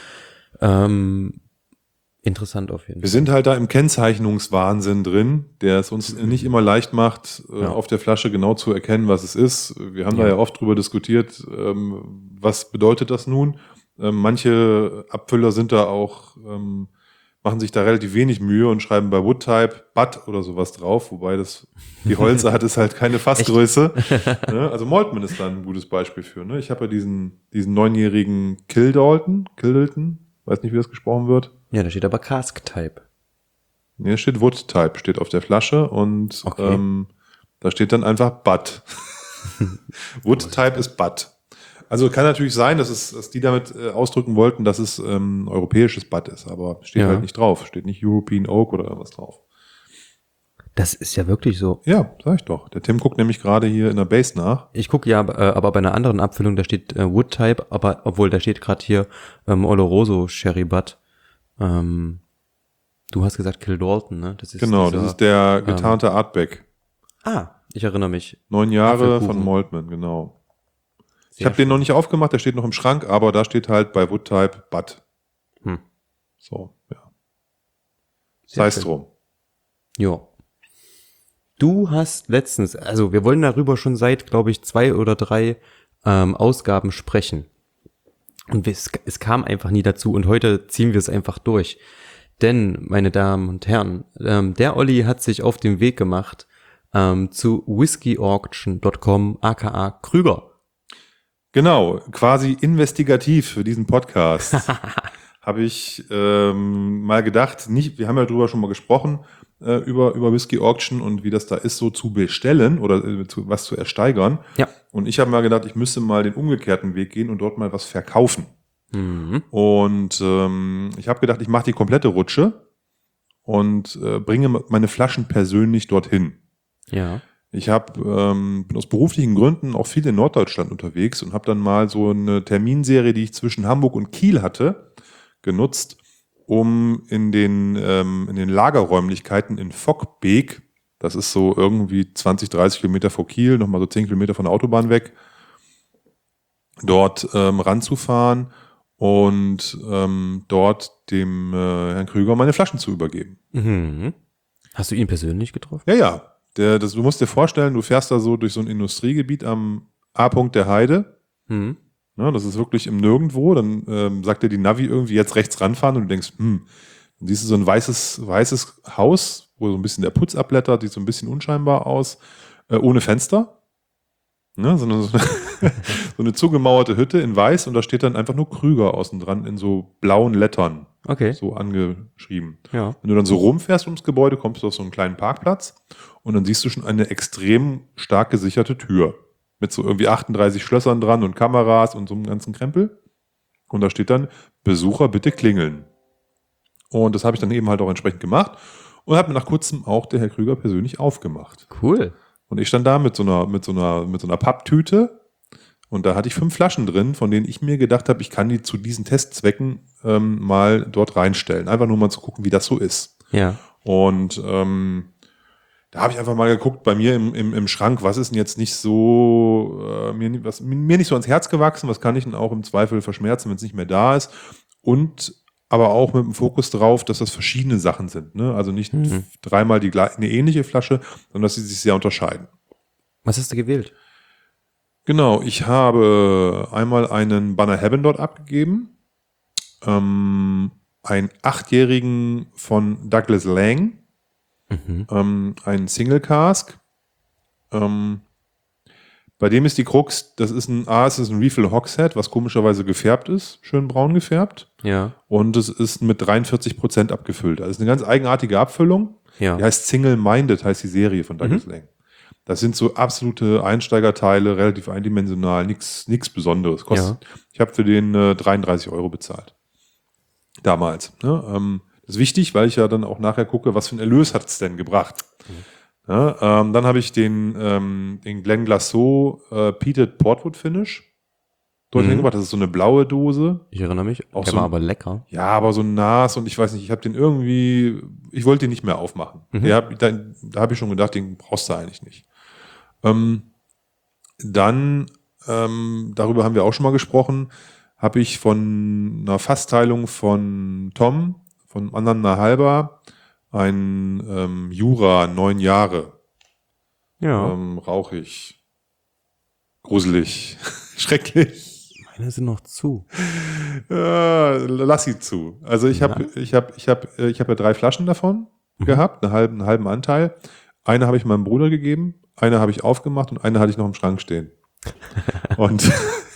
Ähm, interessant auf jeden Wir Fall. sind halt da im Kennzeichnungswahnsinn drin, der es uns nicht immer leicht macht, äh, Ja. auf der Flasche genau zu erkennen, was es ist. Wir haben Ja. da ja oft drüber diskutiert, ähm, was bedeutet das nun? Ähm, manche Abfüller sind da auch, ähm, machen sich da relativ wenig Mühe und schreiben bei Woodtype Butt oder sowas drauf, wobei das, die Holze hat es halt keine Fassgröße. Ne? Also Maltman ist da ein gutes Beispiel für. Ne? Ich habe ja diesen, diesen neunjährigen Kildalton, Kildalton, weiß nicht, wie das gesprochen wird. Ja, da steht aber Cask Type. Nee, steht Woodtype, steht auf der Flasche und Okay. ähm, da steht dann einfach Butt. Woodtype ist Butt. Also kann natürlich sein, dass es, dass die damit äh, ausdrücken wollten, dass es ähm, europäisches Butt ist, aber steht Ja. halt nicht drauf. Steht nicht European Oak oder irgendwas drauf. Das ist ja wirklich so. Ja, sag ich doch. Der Tim guckt nämlich gerade hier in der Base nach. Ich gucke ja, äh, aber bei einer anderen Abfüllung, da steht äh, Wood Type, aber obwohl da steht gerade hier ähm, Oloroso Sherry Butt. Ähm, du hast gesagt Kildalton, ne? Das ist Genau, dieser, das ist der getarnte Artback. Ah, ich erinnere mich. Neun Jahre Apfelkuchen. von Maltman, genau. Ich Sehr habe den noch nicht aufgemacht, der steht noch im Schrank, aber da steht halt bei Woodtype Butt. Hm. So, ja. Sehr Sei es schön. drum. Ja. Du hast letztens, also wir wollen darüber schon seit, glaube ich, zwei oder drei ähm, Ausgaben sprechen. Und es, es kam einfach nie dazu und heute ziehen wir es einfach durch. Denn, meine Damen und Herren, ähm, der Olli hat sich auf den Weg gemacht ähm, zu whisky auction dot com, aka Krüger. Genau, quasi investigativ für diesen Podcast habe ich ähm, mal gedacht, nicht, wir haben ja drüber schon mal gesprochen, äh, über, über Whisky Auction und wie das da ist, so zu bestellen oder äh, zu, was zu ersteigern. Ja. Und ich habe mal gedacht, ich müsste mal den umgekehrten Weg gehen und dort mal was verkaufen. Mhm. Und ähm, ich habe gedacht, ich mache die komplette Rutsche und äh, bringe meine Flaschen persönlich dorthin. Ja. Ich hab, ähm, bin aus beruflichen Gründen auch viel in Norddeutschland unterwegs und habe dann mal so eine Terminserie, die ich zwischen Hamburg und Kiel hatte, genutzt um in den, ähm, in den Lagerräumlichkeiten in Vockbeek, das ist so irgendwie zwanzig, dreißig Kilometer vor Kiel, nochmal so zehn Kilometer von der Autobahn weg, dort ähm, ranzufahren und ähm, dort dem äh, Herrn Krüger meine Flaschen zu übergeben. Mhm. Hast du ihn persönlich getroffen? Ja, ja. Der, das, du musst dir vorstellen, du fährst da so durch so ein Industriegebiet am A-Punkt der Heide. Mhm. Ja, das ist wirklich im Nirgendwo. Dann ähm, sagt dir die Navi irgendwie jetzt rechts ranfahren und du denkst, hm, dann siehst du so ein weißes, weißes Haus, wo so ein bisschen der Putz abblättert, sieht so ein bisschen unscheinbar aus, äh, ohne Fenster. Ne, sondern so eine, so eine zugemauerte Hütte in weiß und da steht dann einfach nur Krüger außen dran in so blauen Lettern. Okay. So angeschrieben. Ja. Wenn du dann so rumfährst ums Gebäude, kommst du auf so einen kleinen Parkplatz und dann siehst du schon eine extrem stark gesicherte Tür mit so irgendwie achtunddreißig Schlössern dran und Kameras und so einem ganzen Krempel. Und da steht dann, Besucher bitte klingeln. Und das habe ich dann eben halt auch entsprechend gemacht und hat mir nach kurzem auch der Herr Krüger persönlich aufgemacht. Cool. Und ich stand da mit so einer, mit so einer, mit so einer Papptüte und da hatte ich fünf Flaschen drin, von denen ich mir gedacht habe, ich kann die zu diesen Testzwecken ähm, mal dort reinstellen. Einfach nur mal zu gucken, wie das so ist. Ja. Und ähm, da habe ich einfach mal geguckt bei mir im, im, im Schrank, was ist denn jetzt nicht so, äh, mir, was, mir nicht so ans Herz gewachsen, was kann ich denn auch im Zweifel verschmerzen, wenn es nicht mehr da ist. Und aber auch mit dem Fokus drauf, dass das verschiedene Sachen sind. Ne? Also nicht Mhm. dreimal die gleiche, eine ähnliche Flasche, sondern dass sie sich sehr unterscheiden. Was hast du gewählt? Genau, ich habe einmal einen Banner Heaven dort abgegeben, ähm, einen achtjährigen von Douglas Lang, Mhm. ähm, einen Single Cask. Ähm, bei dem ist die Krux, das ist ein, A, es ist ein Refill Hogshead, was komischerweise gefärbt ist, schön braun gefärbt. Ja. Und es ist mit dreiundvierzig Prozent abgefüllt. Also es ist eine ganz eigenartige Abfüllung. Ja. Die heißt Single Minded, heißt die Serie von Douglas Mhm. Lang. Das sind so absolute Einsteigerteile, relativ eindimensional, nichts nichts Besonderes. Kostet, Ich habe für den äh, dreiunddreißig Euro bezahlt. Damals. Ne? Ähm, das ist wichtig, weil ich ja dann auch nachher gucke, was für einen Erlös hat es denn gebracht. Mhm. Ja, ähm, dann habe ich den, ähm, den Glen Glassot äh, Peated Portwood Finish dort Mhm. hingebracht. Das ist so eine blaue Dose. Ich erinnere mich. Auch Der so war ein- aber lecker. Ja, aber so nass und ich weiß nicht, ich habe den irgendwie, ich wollte den nicht mehr aufmachen. Mhm. Der hab, da da habe ich schon gedacht, den brauchst du eigentlich nicht. Ähm, dann, ähm, darüber haben wir auch schon mal gesprochen, habe ich von einer Fassteilung von Tom, von Anna Halber, ein ähm, Jura, neun Jahre, Ja. ähm, rauchig, gruselig, schrecklich. Meine sind noch zu. Ja, lass sie zu. Also ich habe, ich habe, ich habe, ich habe ja drei Flaschen davon Mhm. gehabt, einen halben, einen halben Anteil. Eine habe ich meinem Bruder gegeben, eine habe ich aufgemacht und eine hatte ich noch im Schrank stehen. Und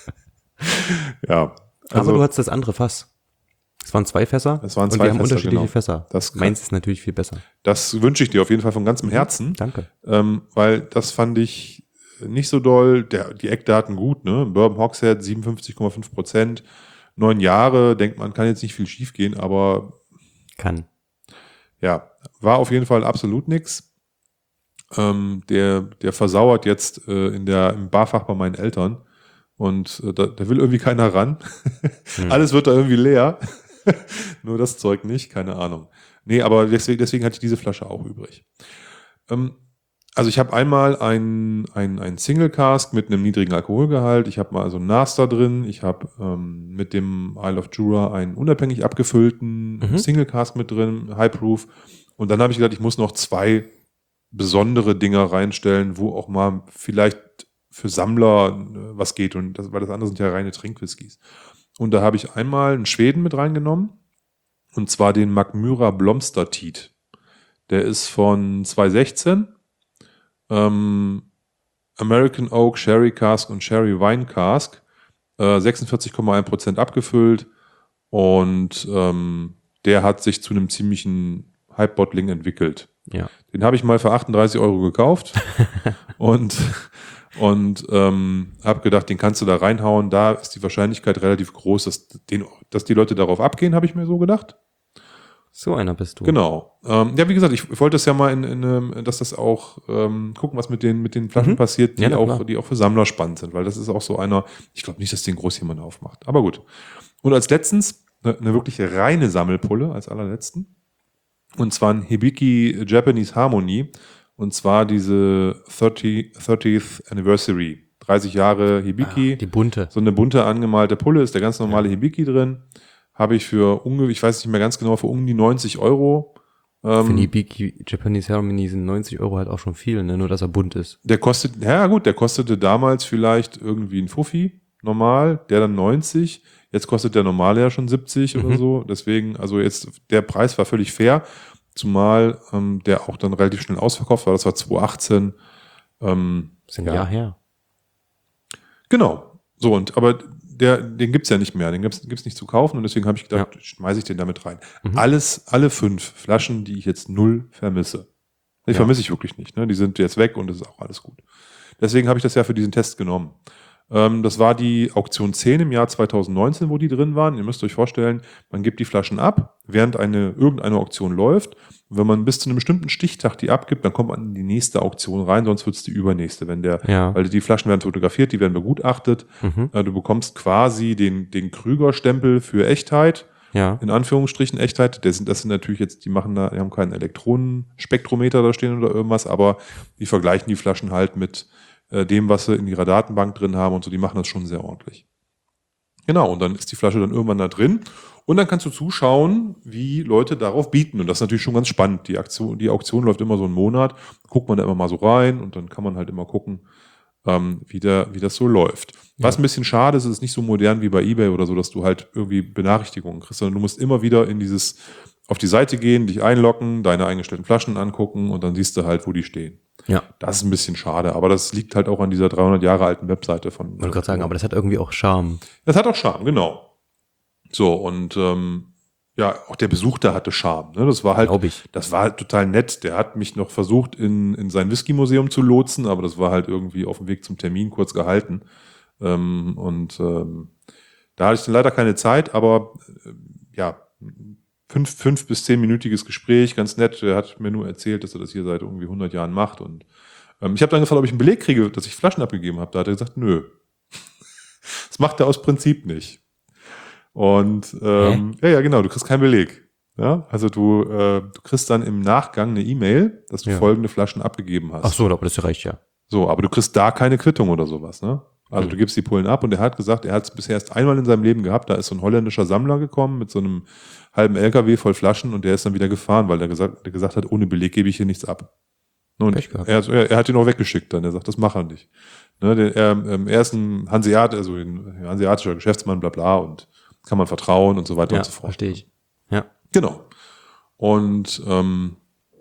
ja, also aber du hattest das andere Fass. Es waren zwei Fässer. Es waren und zwei die haben Fässer, unterschiedliche genau. Fässer. Das kann- Meins ist natürlich viel besser. das wünsche ich dir auf jeden Fall von ganzem Herzen, Danke. ähm, weil das fand ich nicht so doll. Der, die Eckdaten gut, ne? Bourbon Hogshead siebenundfünfzig Komma fünf Prozent, neun Jahre, denkt man, kann jetzt nicht viel schief gehen, aber Kann. ja, war auf jeden Fall absolut nix. Ähm, der, der versauert jetzt äh, in der, im Barfach bei meinen Eltern und äh, da, da will irgendwie keiner ran. Hm. Alles wird da irgendwie leer. Nur das Zeug nicht, keine Ahnung. Nee, aber deswegen, deswegen hatte ich diese Flasche auch übrig. Ähm, also ich habe einmal ein, ein, ein Single Cask mit einem niedrigen Alkoholgehalt. Ich habe mal so ein Naster drin. Ich habe ähm, mit dem Isle of Jura einen unabhängig abgefüllten Mhm. Single Cask mit drin, High Proof. Und dann habe ich gedacht, ich muss noch zwei besondere Dinger reinstellen, wo auch mal vielleicht für Sammler äh, was geht. Und das, weil das andere sind ja reine Trinkwhiskys. Und da habe ich einmal einen Schweden mit reingenommen. Und zwar den Magmyra Blomstertiet. Der ist von zwanzig sechzehn. Ähm, American Oak Sherry Cask und Sherry Wine Cask. Äh, sechsundvierzig Komma eins Prozent abgefüllt. Und ähm, der hat sich zu einem ziemlichen Hype-Bottling entwickelt. Ja. Den habe ich mal für achtunddreißig Euro gekauft. und und ähm, habe gedacht, den kannst du da reinhauen. Da ist die Wahrscheinlichkeit relativ groß, dass, den, dass die Leute darauf abgehen, habe ich mir so gedacht. So einer bist du. Genau. Ähm, ja, wie gesagt, ich wollte das ja mal in, in ähm, dass das auch ähm, gucken, was mit den mit den Flaschen Mhm. passiert, die Ja, na auch, klar. die auch für Sammler spannend sind, weil das ist auch so einer. Ich glaube nicht, dass den groß jemand aufmacht. Aber gut. Und als letztens eine, eine wirklich reine Sammelpulle als allerletzten. Und zwar ein Hibiki Japanese Harmony. Und zwar diese thirtieth Anniversary. dreißig Jahre Hibiki. Ah, die bunte. So eine bunte angemalte Pulle, ist der ganz normale ja. Hibiki drin. Habe ich für ungefähr, ich weiß nicht mehr ganz genau, für um die neunzig Euro. Ähm, für einen Hibiki Japanese Harmony sind neunzig Euro halt auch schon viel, ne? Nur dass er bunt ist. Der kostet, ja gut, der kostete damals vielleicht irgendwie ein Fuffi, normal, der dann neunzig. Jetzt kostet der normale ja schon siebzig mhm. oder so. Deswegen, also jetzt, der Preis war völlig fair. Zumal ähm, der auch dann relativ schnell ausverkauft war. Das war zwanzig achtzehn. Ähm, das ist ein ja. Jahr her. Genau. So, und aber der, den gibt's ja nicht mehr. Den gibt's, gibt's nicht zu kaufen. Und deswegen habe ich gedacht, ja. schmeiße ich den damit rein. Mhm. Alles, alle fünf Flaschen, die ich jetzt null vermisse. Die ja. vermisse ich wirklich nicht. Ne? Die sind jetzt weg und das ist auch alles gut. Deswegen habe ich das ja für diesen Test genommen. Ähm, das war die Auktion zehn im Jahr zwanzig neunzehn, wo die drin waren. Ihr müsst euch vorstellen, man gibt die Flaschen ab, während eine irgendeine Auktion läuft. Und wenn man bis zu einem bestimmten Stichtag die abgibt, dann kommt man in die nächste Auktion rein, sonst wird es die übernächste. Wenn der, ja. Weil die Flaschen werden fotografiert, die werden begutachtet. Mhm. Äh, du bekommst quasi den, den Krüger-Stempel für Echtheit. Ja. In Anführungsstrichen Echtheit. Das sind, das sind natürlich jetzt, die machen da, die haben keinen Elektronenspektrometer da stehen oder irgendwas, aber die vergleichen die Flaschen halt mit äh, dem, was sie in ihrer Datenbank drin haben und so. Die machen das schon sehr ordentlich. Genau. Und dann ist die Flasche dann irgendwann da drin. Und dann kannst du zuschauen, wie Leute darauf bieten. Und das ist natürlich schon ganz spannend. Die Aktion, die Auktion läuft immer so einen Monat. Guckt man da immer mal so rein und dann kann man halt immer gucken, ähm, wie, der, wie das so läuft. Ja. Was ein bisschen schade ist, ist es nicht so modern wie bei eBay oder so, dass du halt irgendwie Benachrichtigungen kriegst, sondern du musst immer wieder in dieses, auf die Seite gehen, dich einloggen, deine eingestellten Flaschen angucken und dann siehst du halt, wo die stehen. Ja. Das ist ein bisschen schade, aber das liegt halt auch an dieser dreihundert Jahre alten Webseite von. Ich wollte gerade sagen, aber das hat irgendwie auch Charme. Das hat auch Charme, genau. So, und ähm, ja, auch der Besuch da hatte Charme. Ne? Das war halt, ich. das war halt total nett. Der hat mich noch versucht, in, in sein Whisky-Museum zu lotsen, aber das war halt irgendwie auf dem Weg zum Termin kurz gehalten. Ähm, und ähm, da hatte ich dann leider keine Zeit, aber äh, ja, fünf, fünf bis zehnminütiges Gespräch, ganz nett. Er hat mir nur erzählt, dass er das hier seit irgendwie hundert Jahren macht. Und ähm, ich habe dann gefragt, ob ich einen Beleg kriege, dass ich Flaschen abgegeben habe. Da hat er gesagt, nö. Das macht er aus Prinzip nicht. Und ähm, ja, ja, genau, du kriegst keinen Beleg. Ja, also du, äh, du kriegst dann im Nachgang eine E-Mail, dass du ja. folgende Flaschen abgegeben hast. Ach so, aber das reicht ja. So, aber du kriegst da keine Quittung oder sowas, ne? Also mhm. du gibst die Pullen ab und er hat gesagt, er hat es bisher erst einmal in seinem Leben gehabt, da ist so ein holländischer Sammler gekommen mit so einem halben L K W voll Flaschen und der ist dann wieder gefahren, weil er gesagt, der gesagt hat, ohne Beleg gebe ich hier nichts ab. Und er, er, er hat ihn auch weggeschickt dann, er sagt, das macht er nicht. Ne, der, er, er ist ein Hanseat, also ein hanseatischer Geschäftsmann, bla bla und kann man vertrauen und so weiter ja, und so fort. Verstehe ich. Ja. Genau. Und ähm,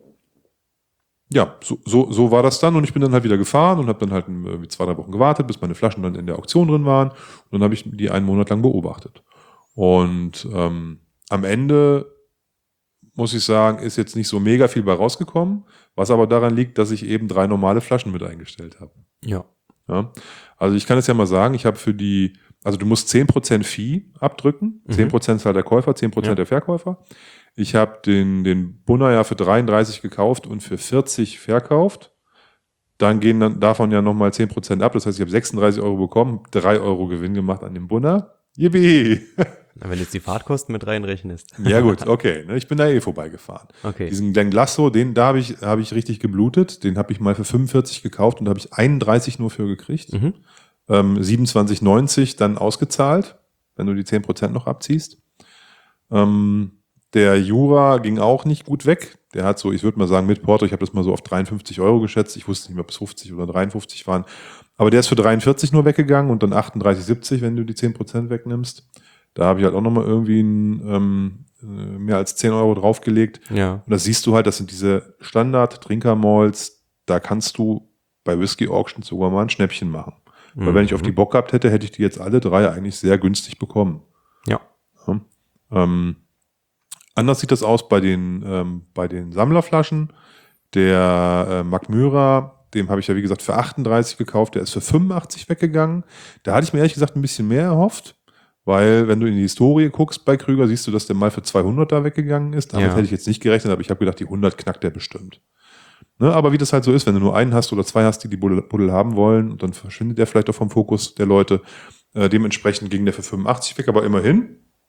ja, so, so, so war das dann und ich bin dann halt wieder gefahren und habe dann halt irgendwie zwei, drei Wochen gewartet, bis meine Flaschen dann in der Auktion drin waren und dann habe ich die einen Monat lang beobachtet. Und ähm, am Ende, muss ich sagen, ist jetzt nicht so mega viel bei rausgekommen, was aber daran liegt, dass ich eben drei normale Flaschen mit eingestellt habe. Ja. Ja. Also ich kann es ja mal sagen, ich habe für die Also du musst zehn Prozent Fee abdrücken, zehn Prozent zahlt der Käufer, zehn Prozent ja. der Verkäufer. Ich habe den, den Bunner ja für dreiunddreißig gekauft und für vierzig verkauft. Dann gehen dann davon ja nochmal zehn Prozent ab. Das heißt, ich habe sechsunddreißig Euro bekommen, drei Euro Gewinn gemacht an dem Bunner. Yippie! Na, wenn du jetzt die Fahrtkosten mit reinrechnest. Ja gut, okay. Ne, ich bin da eh vorbeigefahren. Okay. Diesen Glen Glasso, den da habe ich, hab ich richtig geblutet. Den habe ich mal für fünfundvierzig gekauft und da habe ich einunddreißig nur für gekriegt. Mhm. Ähm, siebenundzwanzig neunzig dann ausgezahlt, wenn du die zehn Prozent noch abziehst. Ähm, der Jura ging auch nicht gut weg. Der hat so, ich würde mal sagen, mit Porto, ich habe das mal so auf dreiundfünfzig Euro geschätzt. Ich wusste nicht mehr, ob es fünfzig oder dreiundfünfzig waren. Aber der ist für dreiundvierzig nur weggegangen und dann achtunddreißig siebzig, wenn du die zehn Prozent wegnimmst. Da habe ich halt auch nochmal irgendwie ein, ähm, mehr als zehn Euro draufgelegt. Ja. Und das siehst du halt, das sind diese Standard-Trinker-Malls. Da kannst du bei Whisky Auctions sogar mal ein Schnäppchen machen. Mhm. Weil wenn ich auf die Bock gehabt hätte, hätte ich die jetzt alle drei eigentlich sehr günstig bekommen. Ja. ja. Ähm, anders sieht das aus bei den, ähm, bei den Sammlerflaschen. Der äh, Magmyra, dem habe ich ja wie gesagt für achtunddreißig gekauft, der ist für fünfundachtzig weggegangen. Da hatte ich mir ehrlich gesagt ein bisschen mehr erhofft, weil wenn du in die Historie guckst bei Krüger, siehst du, dass der mal für zweihundert da weggegangen ist. Damit ja. hätte ich jetzt nicht gerechnet, aber ich habe gedacht, die hundert knackt der bestimmt. Ne, aber wie das halt so ist, wenn du nur einen hast oder zwei hast, die die Buddel, Buddel haben wollen, und dann verschwindet der vielleicht auch vom Fokus der Leute. Äh, dementsprechend ging der für fünfundachtzig weg, aber immerhin.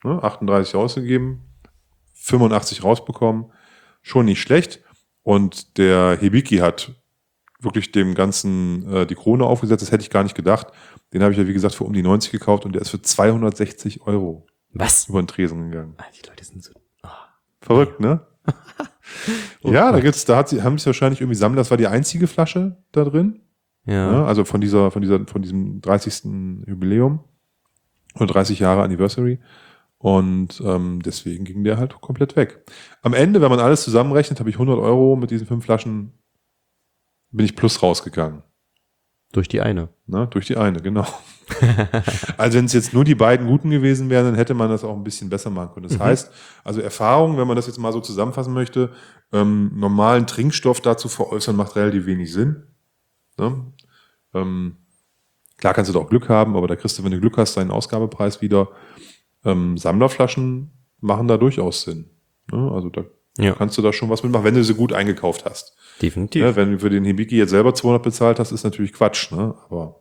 Ne? achtunddreißig ausgegeben, fünfundachtzig rausbekommen. Schon nicht schlecht. Und der Hibiki hat wirklich dem Ganzen äh, die Krone aufgesetzt. Das hätte ich gar nicht gedacht. Den habe ich ja, wie gesagt, für um die neunzig gekauft und der ist für zweihundertsechzig Euro Was? über den Tresen gegangen. Ah, die Leute sind so... Oh. Verrückt, ne? Oh ja, Gott. da gibt's, da hat sie, haben sie wahrscheinlich irgendwie Sammler, das war die einzige Flasche da drin. Ja. Ne? Also von dieser, von dieser, von diesem dreißigsten Jubiläum oder dreißig Jahre Anniversary. Und ähm, deswegen ging der halt komplett weg. Am Ende, wenn man alles zusammenrechnet, habe ich hundert Euro mit diesen fünf Flaschen, bin ich plus rausgegangen. Durch die eine. Ne? Durch die eine, genau. Also wenn es jetzt nur die beiden guten gewesen wären, dann hätte man das auch ein bisschen besser machen können. Das mhm. heißt, also Erfahrung, wenn man das jetzt mal so zusammenfassen möchte, ähm, normalen Trinkstoff dazu veräußern, macht relativ wenig Sinn. Ne? Ähm, klar kannst du da auch Glück haben, aber da kriegst du, wenn du Glück hast, deinen Ausgabepreis wieder. Ähm, Sammlerflaschen machen da durchaus Sinn. Ne? Also da ja. kannst du da schon was mitmachen, wenn du sie gut eingekauft hast. Definitiv. Ja, wenn du für den Hibiki jetzt selber zweihundert bezahlt hast, ist natürlich Quatsch, ne? Aber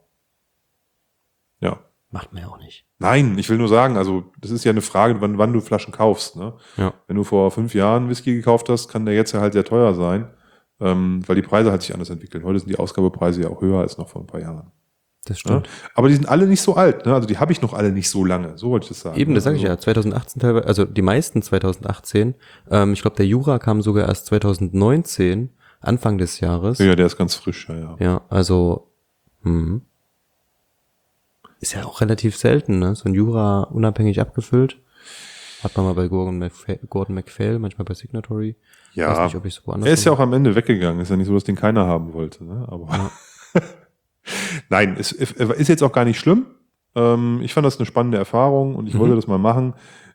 ja. Macht man ja auch nicht. Nein, ich will nur sagen, also das ist ja eine Frage, wann, wann du Flaschen kaufst. Ne? Ja. Wenn du vor fünf Jahren Whisky gekauft hast, kann der jetzt ja halt sehr teuer sein, ähm, weil die Preise halt sich anders entwickeln. Heute sind die Ausgabepreise ja auch höher als noch vor ein paar Jahren. Das stimmt. Ja? Aber die sind alle nicht so alt, ne? Also die habe ich noch alle nicht so lange, so wollte ich das sagen. Eben, das sage also, ich ja, zwanzig achtzehn teilweise, also die meisten zwanzig achtzehn. Ähm, ich glaube, der Jura kam sogar erst zwanzig neunzehn, Anfang des Jahres. Ja, der ist ganz frisch, ja. Ja, ja also hm. ist ja auch relativ selten, ne? So ein Jura unabhängig abgefüllt. Hat man mal bei Gordon MacPhail, Gordon MacPhail, manchmal bei Signatory. Ja, weiß nicht, ob ich so woanders er ist ja auch am Ende weggegangen. Ist ja nicht so, dass den keiner haben wollte. Ne? Aber ja. Nein, es ist jetzt auch gar nicht schlimm. Ich fand das eine spannende Erfahrung und ich mhm. wollte das mal machen.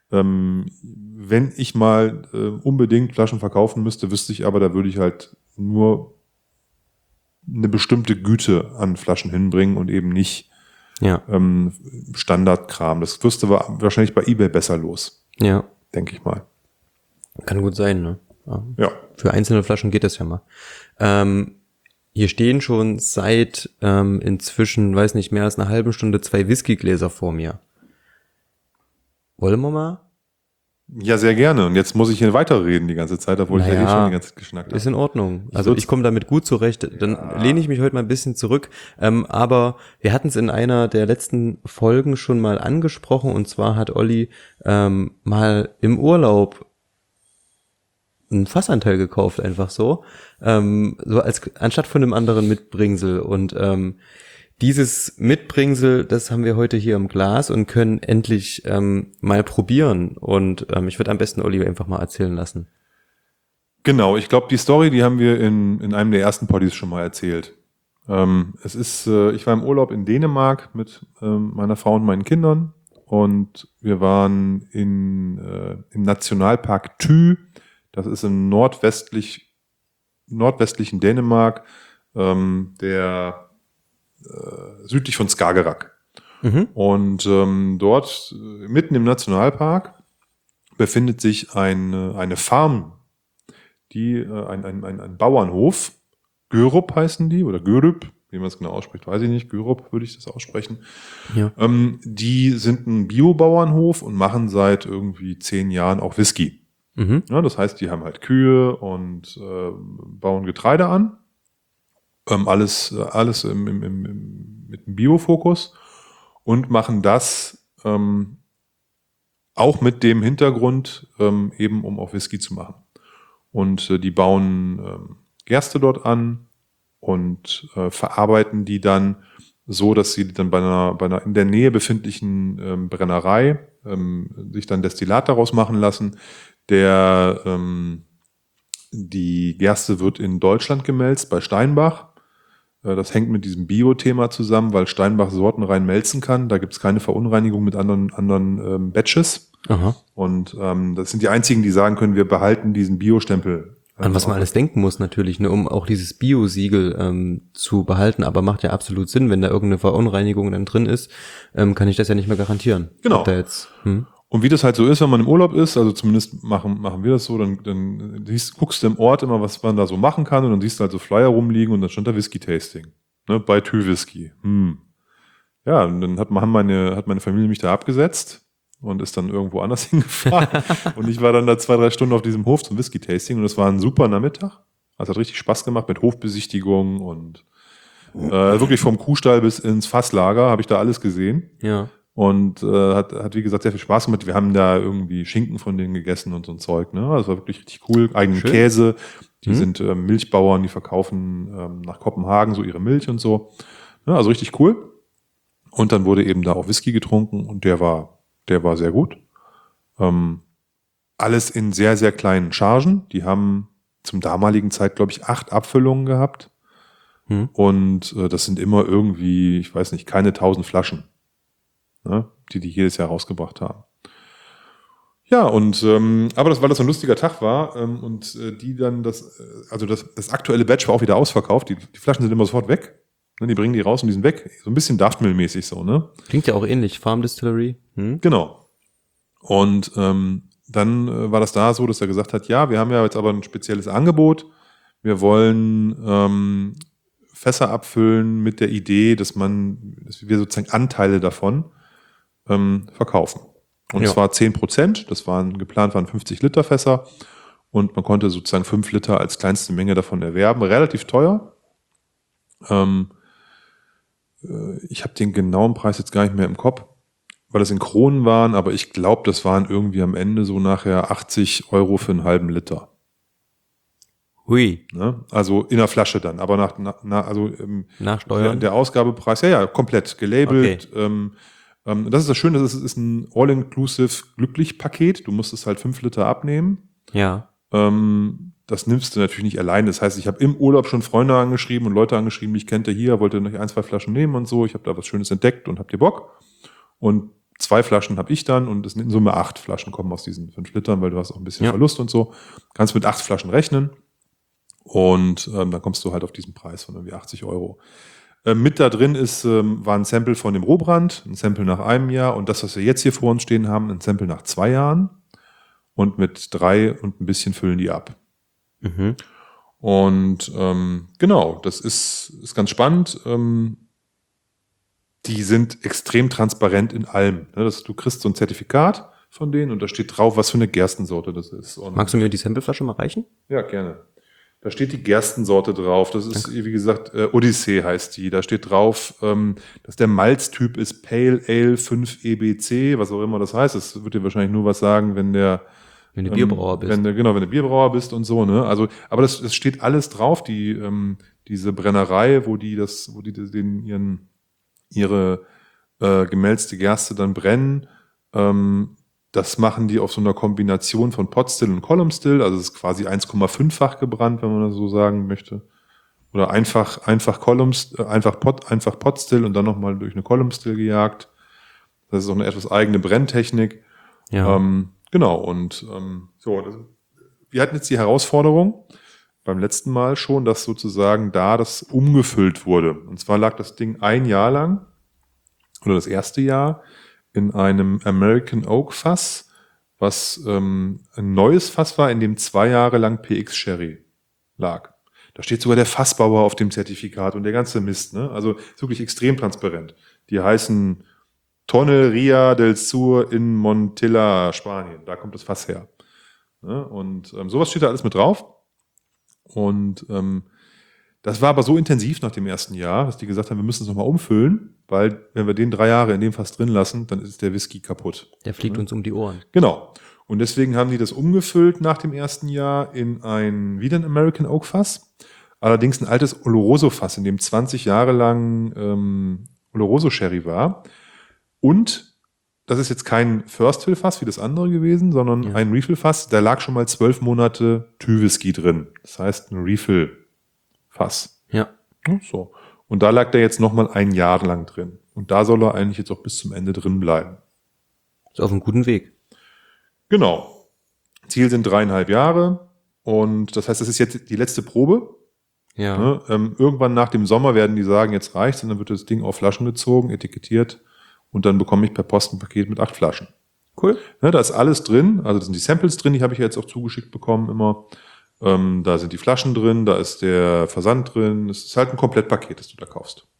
Wenn ich mal unbedingt Flaschen verkaufen müsste, wüsste ich aber, da würde ich halt nur eine bestimmte Güte an Flaschen hinbringen und eben nicht ja. Standardkram. Das wirst du wahrscheinlich bei eBay besser los. Ja. Denke ich mal. Kann gut sein, ne? Ja. Für einzelne Flaschen geht das ja mal. Ähm, hier stehen schon seit ähm, inzwischen, weiß nicht, mehr als einer halben Stunde zwei Whiskygläser vor mir. Wollen wir mal? Ja, sehr gerne. Und jetzt muss ich hier weiterreden die ganze Zeit, obwohl naja, ich ja eh schon die ganze Zeit geschnackt habe. Ist in Ordnung. Also ich, ich komme damit gut zurecht. Dann ja. lehne ich mich heute mal ein bisschen zurück. Ähm, aber wir hatten es in einer der letzten Folgen schon mal angesprochen. Und zwar hat Olli ähm, mal im Urlaub einen Fassanteil gekauft, einfach so. Ähm, so als anstatt von einem anderen Mitbringsel. Und ähm, dieses Mitbringsel, das haben wir heute hier im Glas und können endlich ähm, mal probieren. Und ähm, ich würde am besten Olli einfach mal erzählen lassen. Genau, ich glaube, die Story, die haben wir in, in einem der ersten Poddies schon mal erzählt. Ähm, es ist, äh, ich war im Urlaub in Dänemark mit ähm, meiner Frau und meinen Kindern und wir waren in äh, im Nationalpark Thy. Das ist im nordwestlich, nordwestlichen Dänemark, ähm, der äh, südlich von Skagerrak. Mhm. Und ähm, dort, äh, mitten im Nationalpark, befindet sich eine, eine Farm, die äh, ein, ein, ein, ein Bauernhof, Görup heißen die, oder Görup, wie man es genau ausspricht, weiß ich nicht, Görup würde ich das aussprechen. Ja. Ähm, die sind ein Bio-Bauernhof und machen seit irgendwie zehn Jahren auch Whisky. Mhm. Ja, das heißt, die haben halt Kühe und äh, bauen Getreide an. Ähm, alles alles im, im, im, im, mit einem Bio-Fokus und machen das ähm, auch mit dem Hintergrund, ähm, eben um auch Whisky zu machen. Und äh, die bauen ähm, Gerste dort an und äh, verarbeiten die dann so, dass sie dann bei einer, bei einer in der Nähe befindlichen ähm, Brennerei ähm, sich dann Destillat daraus machen lassen. Der ähm, die Gerste wird in Deutschland gemälzt bei Steinbach. Äh, das hängt mit diesem Bio-Thema zusammen, weil Steinbach Sorten rein melzen kann. Da gibt es keine Verunreinigung mit anderen anderen ähm, Batches. Aha. Und ähm, das sind die einzigen, die sagen können, wir behalten diesen Bio-Stempel. An was man alles denken muss natürlich, ne, um auch dieses Bio-Siegel ähm, zu behalten. Aber macht ja absolut Sinn, wenn da irgendeine Verunreinigung dann drin ist, ähm, kann ich das ja nicht mehr garantieren. Genau. Ob da jetzt, hm? Und wie das halt so ist, wenn man im Urlaub ist, also zumindest machen machen wir das so, dann, dann siehst, guckst du im Ort immer, was man da so machen kann und dann siehst du halt so Flyer rumliegen und dann stand da Whisky-Tasting, ne, bei Thy Whisky. Hm. Ja, und dann hat, haben meine, hat meine Familie mich da abgesetzt und ist dann irgendwo anders hingefahren. Und ich war dann da zwei, drei Stunden auf diesem Hof zum Whisky-Tasting und es war ein super Nachmittag. Also hat richtig Spaß gemacht mit Hofbesichtigung und äh, wirklich vom Kuhstall bis ins Fasslager habe ich da alles gesehen. Ja. Und äh, hat, hat, wie gesagt, sehr viel Spaß gemacht. Wir haben da irgendwie Schinken von denen gegessen und so ein Zeug. Ne? Das war wirklich richtig cool. Eigenen Schön. Käse. Die Hm. sind äh, Milchbauern, die verkaufen ähm, nach Kopenhagen so ihre Milch und so. Ja, also richtig cool. Und dann wurde eben da auch Whisky getrunken und der war, der war sehr gut. Ähm, alles in sehr, sehr kleinen Chargen. Die haben zum damaligen Zeit, glaube ich, acht Abfüllungen gehabt. Hm. Und äh, das sind immer irgendwie, ich weiß nicht, keine tausend Flaschen, ne, die die jedes Jahr rausgebracht haben. Ja, und ähm, aber das, weil das so ein lustiger Tag war ähm, und äh, die dann das, äh, also das, das aktuelle Batch war auch wieder ausverkauft. Die, die Flaschen sind immer sofort weg. Ne, die bringen die raus und die sind weg. So ein bisschen Daftmill-mäßig so, ne? Klingt ja auch ähnlich. Farm Distillery. Hm? Genau. Und ähm, dann äh, war das da so, dass er gesagt hat, ja, wir haben ja jetzt aber ein spezielles Angebot. Wir wollen ähm, Fässer abfüllen mit der Idee, dass man, dass wir sozusagen Anteile davon ähm, verkaufen. Und Ja. zwar zehn Prozent, das waren geplant waren fünfzig Liter Fässer und man konnte sozusagen fünf Liter als kleinste Menge davon erwerben. Relativ teuer. Ähm, äh, ich habe den genauen Preis jetzt gar nicht mehr im Kopf, weil das in Kronen waren, aber ich glaube, das waren irgendwie am Ende so nachher achtzig Euro für einen halben Liter. Hui. Ne? Also in der Flasche dann, aber nach, nach nach- also ähm, Nach der, Steuern. der Ausgabepreis, ja, ja, komplett gelabelt. Ähm, ähm, das ist das Schöne, das ist, ist ein All-Inclusive Glücklich-Paket. Du musstest halt fünf Liter abnehmen. Ja. Ähm, das nimmst du natürlich nicht allein. Das heißt, ich habe im Urlaub schon Freunde angeschrieben und Leute angeschrieben, die ich kannte hier, wollte noch ein, zwei Flaschen nehmen und so. Ich habe da was Schönes entdeckt und habt ihr Bock? Und zwei Flaschen habe ich dann und es sind in Summe acht Flaschen kommen aus diesen fünf Litern, weil du hast auch ein bisschen Ja. Verlust und so. Kannst mit acht Flaschen rechnen und ähm, dann kommst du halt auf diesen Preis von irgendwie achtzig Euro. Ähm, mit da drin ist, ähm, war ein Sample von dem Rohbrand, ein Sample nach einem Jahr und das, was wir jetzt hier vor uns stehen haben, ein Sample nach zwei Jahren und mit drei und ein bisschen füllen die ab. Mhm. Und ähm, genau, das ist, ist ganz spannend. Ähm, die sind extrem transparent in allem. Ne? Das, du kriegst so ein Zertifikat von denen und da steht drauf, was für eine Gerstensorte das ist. Und Magst du mir die Sampleflasche mal reichen? ja, gerne. Da steht die Gerstensorte drauf. Das ist, wie gesagt, äh, Odyssee heißt die. Da steht drauf, ähm, dass der Malztyp ist Pale Ale fünf E B C, was auch immer das heißt. Das wird dir wahrscheinlich nur was sagen, wenn der Wenn du ähm, Bierbrauer bist. Wenn du, genau, wenn du Bierbrauer bist und so, ne? Also, aber das, das steht alles drauf, die, ähm, diese Brennerei, wo die das, wo die den, ihren, ihre äh, gemälzte Gerste dann brennen. Ähm, das machen die auf so einer Kombination von Potstill und Column Still, also es ist quasi eins Komma fünf-fach gebrannt, wenn man das so sagen möchte. Oder einfach, einfach Column, äh, einfach Pot, einfach Potstill und dann nochmal durch eine Column Still gejagt. Das ist auch eine etwas eigene Brenntechnik. Ja. Ähm, genau, und ähm, so, das, wir hatten jetzt die Herausforderung beim letzten Mal schon, dass sozusagen da das umgefüllt wurde. Und zwar lag das Ding ein Jahr lang, oder das erste Jahr, in einem American Oak Fass, was ähm, ein neues Fass war, in dem zwei Jahre lang P X Sherry lag. Da steht sogar der Fassbauer auf dem Zertifikat und der ganze Mist, ne? Also ist wirklich extrem transparent. Die heißen Tonneria del Sur in Montilla, Spanien. Da kommt das Fass her. Ne? Und ähm, sowas steht da alles mit drauf. Und ähm, das war aber so intensiv nach dem ersten Jahr, dass die gesagt haben, wir müssen es nochmal umfüllen, weil wenn wir den drei Jahre in dem Fass drin lassen, dann ist der Whisky kaputt. Der fliegt uns um die Ohren. Genau. Und deswegen haben die das umgefüllt nach dem ersten Jahr in ein, wieder ein American Oak Fass. Allerdings ein altes Oloroso Fass, in dem zwanzig Jahre lang ähm, Oloroso Sherry war. Und das ist jetzt kein First Fill Fass wie das andere gewesen, sondern Ja. ein Refill Fass. Da lag schon mal zwölf Monate Tü-Whisky drin. Das heißt ein Refill Fass. Ja. So. Und da lag der jetzt nochmal ein Jahr lang drin. Und da soll er eigentlich jetzt auch bis zum Ende drin bleiben. Ist auf einem guten Weg. Genau. Ziel sind dreieinhalb Jahre. Und das heißt, das ist jetzt die letzte Probe. Ja. Ne? Ähm, irgendwann nach dem Sommer werden die sagen, jetzt reicht's. Und dann wird das Ding auf Flaschen gezogen, etikettiert. Und dann bekomme ich per Post ein Paket mit acht Flaschen. Cool. Ne, da ist alles drin. Also da sind die Samples drin, die habe ich jetzt auch zugeschickt bekommen immer. Ähm, da sind die Flaschen drin, da ist der Versand drin. Es ist halt ein Komplettpaket, das du da kaufst.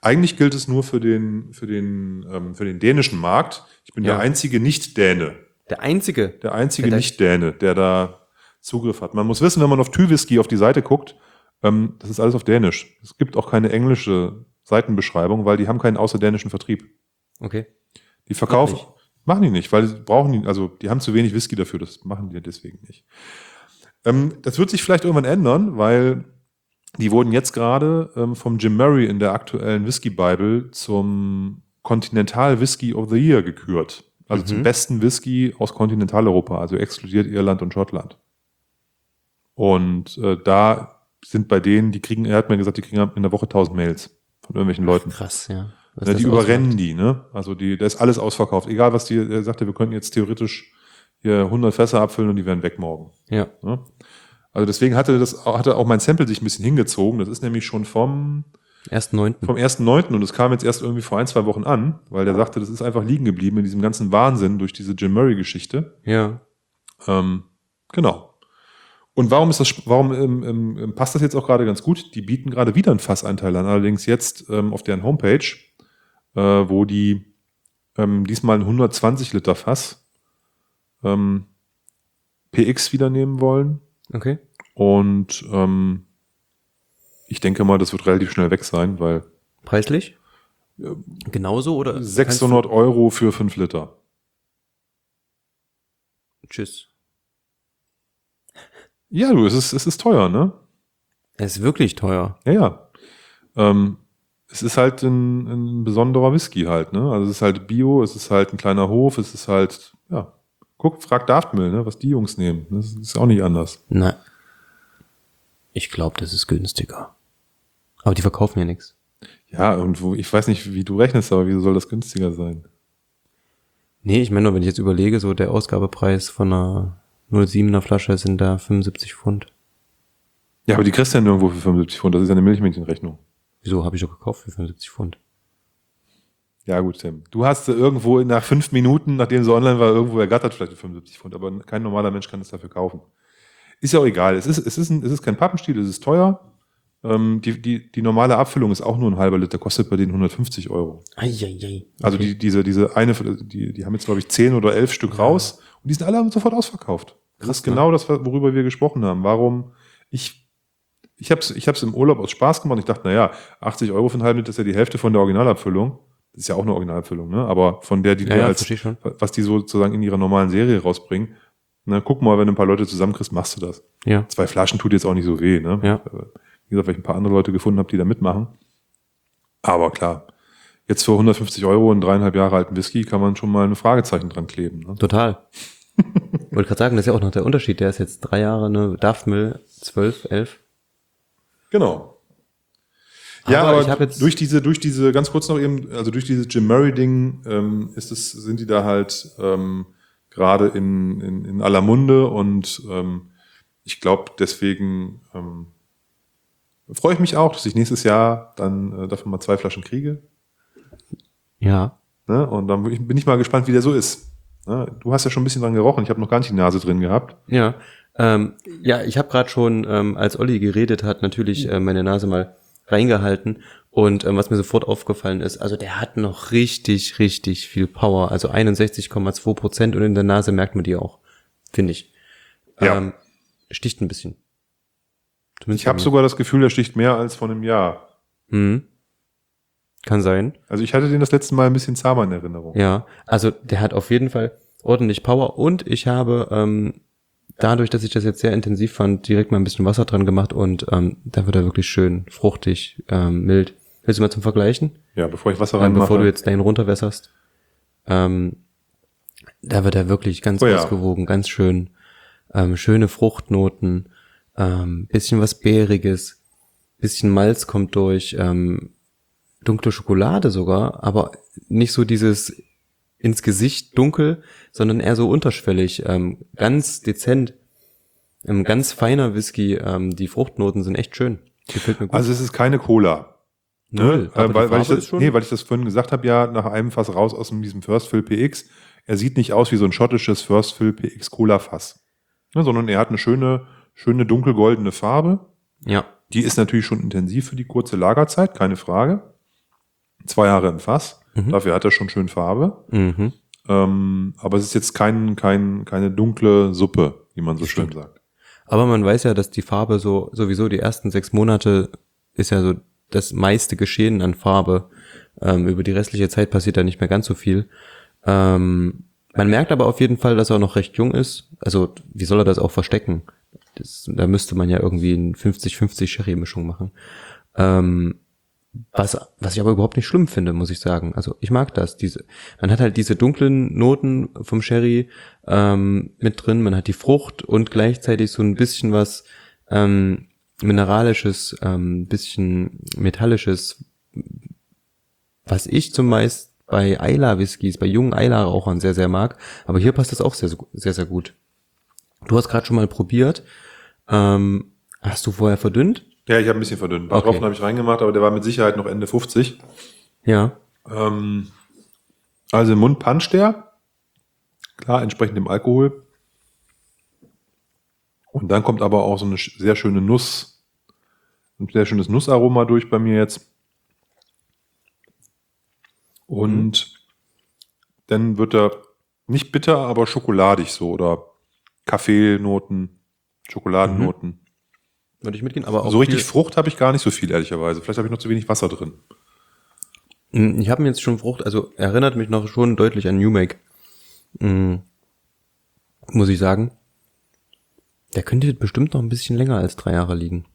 Eigentlich gilt es nur für den, für den, ähm, für den dänischen Markt. Ich bin Ja. der einzige Nicht-Däne. Der einzige. Der einzige Der- Nicht-Däne, der da Zugriff hat. Man muss wissen, wenn man auf Thy-Whisky auf die Seite guckt, ähm, das ist alles auf Dänisch. Es gibt auch keine englische Seitenbeschreibung, weil die haben keinen außerdänischen Vertrieb. Okay. Die verkaufen, Wirklich? machen die nicht, weil sie brauchen die, also die haben zu wenig Whisky dafür, das machen die deswegen nicht. Ähm, das wird sich vielleicht irgendwann ändern, weil die wurden jetzt gerade ähm, vom Jim Murray in der aktuellen Whisky Bible zum Continental Whisky of the Year gekürt. Also Mhm. zum besten Whisky aus Kontinentaleuropa, also exkludiert Irland und Schottland. Und äh, da sind bei denen, die kriegen, er hat mir gesagt, die kriegen in der Woche tausend Mails von irgendwelchen Leuten. Krass, ja. Was Ne, das die überrennen ausmacht. die, ne? Also die, da ist alles ausverkauft. Egal was die, er sagte, wir könnten jetzt theoretisch hier hundert Fässer abfüllen und die wären weg morgen. Ja. Ne? Also deswegen hatte das, hatte auch mein Sample sich ein bisschen hingezogen. Das ist nämlich schon vom, ersten neunten vom ersten neunten und es kam jetzt erst irgendwie vor ein, zwei Wochen an, weil der sagte, das ist einfach liegen geblieben in diesem ganzen Wahnsinn durch diese Jim Murray-Geschichte. Ja. Ähm, genau. Und warum ist das, warum ähm, ähm, passt das jetzt auch gerade ganz gut? Die bieten gerade wieder einen Fassanteil an, allerdings jetzt ähm, auf deren Homepage, äh, wo die ähm, diesmal ein hundertzwanzig Liter Fass ähm, P X wieder nehmen wollen. Okay. Und ähm, ich denke mal, das wird relativ schnell weg sein, weil Preislich? Genauso oder? sechshundert Euro für fünf Liter. Tschüss. Ja, du, es ist, es ist teuer, ne? Es ist wirklich teuer. Ja, ja. Ähm, es ist halt ein, ein besonderer Whisky halt, ne? Also es ist halt Bio, es ist halt ein kleiner Hof, es ist halt, ja. Guck, frag Daftmill, ne, was die Jungs nehmen. Das ist auch nicht anders. Nein. Ich glaube, das ist günstiger. Aber die verkaufen ja nichts. Ja, und wo, ich weiß nicht, wie du rechnest, aber wieso soll das günstiger sein? Nee, ich meine nur, wenn ich jetzt überlege, so der Ausgabepreis von einer null Komma siebener Flasche sind da fünfundsiebzig Pfund. Ja, aber die kriegst du ja nirgendwo für fünfundsiebzig Pfund. Das ist ja eine Milchmädchenrechnung. Wieso habe ich doch gekauft für fünfundsiebzig Pfund? Ja, gut, Tim. Du hast sie irgendwo nach fünf Minuten, nachdem sie online war, irgendwo ergattert, vielleicht für fünfundsiebzig Pfund. Aber kein normaler Mensch kann das dafür kaufen. Ist ja auch egal. Es ist, es ist, ein, es ist kein Pappenstiel, es ist teuer. Ähm, die, die, die normale Abfüllung ist auch nur ein halber Liter, kostet bei denen hundertfünfzig Euro. Eieiei. Also die, diese, diese eine, die, die haben jetzt, glaube ich, zehn oder elf Stück raus und die sind alle sofort ausverkauft. Das Krass, ist genau ne? das, worüber wir gesprochen haben. Warum ich, ich habe es ich hab's im Urlaub aus Spaß gemacht. Ich dachte, naja, achtzig Euro für einen halben Liter ist ja die Hälfte von der Originalabfüllung. Das ist ja auch eine Originalabfüllung, ne? Aber von der, die Ja, wir ja, als, verstehe schon. was die sozusagen in ihrer normalen Serie rausbringen. Na, guck mal, wenn du ein paar Leute zusammenkriegst, machst du das. Ja. Zwei Flaschen tut jetzt auch nicht so weh, ne? Ja. Wie gesagt, weil ich ein paar andere Leute gefunden habe, die da mitmachen. Aber klar, jetzt für hundertfünfzig Euro einen dreieinhalb Jahre alten Whisky kann man schon mal ein Fragezeichen dran kleben. Ne? Total. Wollte gerade sagen, das ist ja auch noch der Unterschied. Der ist jetzt drei Jahre, ne? Daftmill zwölf, elf. Genau. Ja, Aber aber, ich hab jetzt- durch diese, durch diese, ganz kurz noch eben, also durch dieses Jim Murray-Ding ähm, ist es, sind die da halt ähm, gerade in, in, in aller Munde und ähm, ich glaube, deswegen ähm, freue ich mich auch, dass ich nächstes Jahr dann äh, davon mal zwei Flaschen kriege. Ja. Ne? Und dann bin ich- bin ich mal gespannt, wie der so ist. Ne? Du hast ja schon ein bisschen dran gerochen, ich habe noch gar nicht die Nase drin gehabt. Ja. Ähm, ja, ich habe gerade schon, ähm, als Olli geredet hat, natürlich äh, meine Nase mal reingehalten. Und ähm, was mir sofort aufgefallen ist, also der hat noch richtig, richtig viel Power. Also einundsechzig Komma zwei Prozent und in der Nase merkt man die auch, finde ich. Ja. Ähm, sticht ein bisschen. Zumindest Ich habe bei mir. sogar das Gefühl, der sticht mehr als vor einem Jahr. Mhm. Kann sein. Also ich hatte den das letzte Mal ein bisschen zahmer in Erinnerung. Ja, also der hat auf jeden Fall ordentlich Power und ich habe ähm, dadurch, dass ich das jetzt sehr intensiv fand, direkt mal ein bisschen Wasser dran gemacht und ähm, da wird er wirklich schön fruchtig, ähm, mild. Willst du mal zum Vergleichen? Ja, bevor ich Wasser Ähm, reinmache. bevor du jetzt deinen runterwässerst. Ähm, da wird er wirklich ganz Oh ja. ausgewogen, ganz schön. Ähm, schöne Fruchtnoten, ähm, bisschen was Beeriges, bisschen Malz kommt durch, ähm, dunkle Schokolade sogar, aber nicht so dieses ins Gesicht dunkel, sondern eher so unterschwellig, ähm, ganz dezent, ähm, ganz feiner Whisky, ähm, die Fruchtnoten sind echt schön. Gefällt mir gut. Also es ist keine Cola. Null. Ne? Aber Äh, die weil, weil, ich Farbe das, ist schon- nee, weil ich das vorhin gesagt habe, ja, nach einem Fass raus aus diesem First Fill P X. Er sieht nicht aus wie so ein schottisches First Fill P X Cola Fass. Ne, sondern er hat eine schöne, schöne dunkelgoldene Farbe. Ja, Die ist natürlich schon intensiv für die kurze Lagerzeit, keine Frage. Zwei Jahre im Fass. Mhm. Dafür hat er schon schön Farbe. Mhm. Ähm, aber es ist jetzt kein, kein, keine dunkle Suppe, wie man so schön Stimmt. sagt. Aber man weiß ja, dass die Farbe so, sowieso die ersten sechs Monate ist ja so das meiste Geschehen an Farbe. Ähm, über die restliche Zeit passiert da nicht mehr ganz so viel. Ähm, man merkt aber auf jeden Fall, dass er noch recht jung ist. Also, wie soll er das auch verstecken? Das, da müsste man ja irgendwie eine fünfzig fünfzig Sherry-Mischung machen. Ähm, was, was ich aber überhaupt nicht schlimm finde, muss ich sagen. Also, ich mag das. Diese, man hat halt diese dunklen Noten vom Sherry ähm, mit drin. Man hat die Frucht und gleichzeitig so ein bisschen was ähm, Mineralisches, ähm, bisschen Metallisches, was ich zumeist bei Islay-Whiskys, bei jungen Islay-Rauchern sehr, sehr mag. Aber hier passt das auch sehr, sehr, sehr gut. Du hast gerade schon mal probiert. Ähm, hast du vorher verdünnt? Ja, ich habe ein bisschen verdünnt. Ein paar Okay. Tropfen habe ich reingemacht, aber der war mit Sicherheit noch Ende fünfzig. Ja. Ähm, also im Mund puncht der. Klar, entsprechend dem Alkohol. Und dann kommt aber auch so eine sch- sehr schöne Nuss, ein sehr schönes Nussaroma durch bei mir jetzt. Und dann wird er nicht bitter, aber schokoladig so oder Kaffeenoten, Schokoladennoten. Würde ich mitgehen, aber auch So richtig viel, Frucht habe ich gar nicht so viel, ehrlicherweise. Vielleicht habe ich noch zu wenig Wasser drin. ich habe mir jetzt schon Frucht, also erinnert mich noch schon deutlich an New Make. Mm, muss ich sagen. Der könnte bestimmt noch ein bisschen länger als drei Jahre liegen.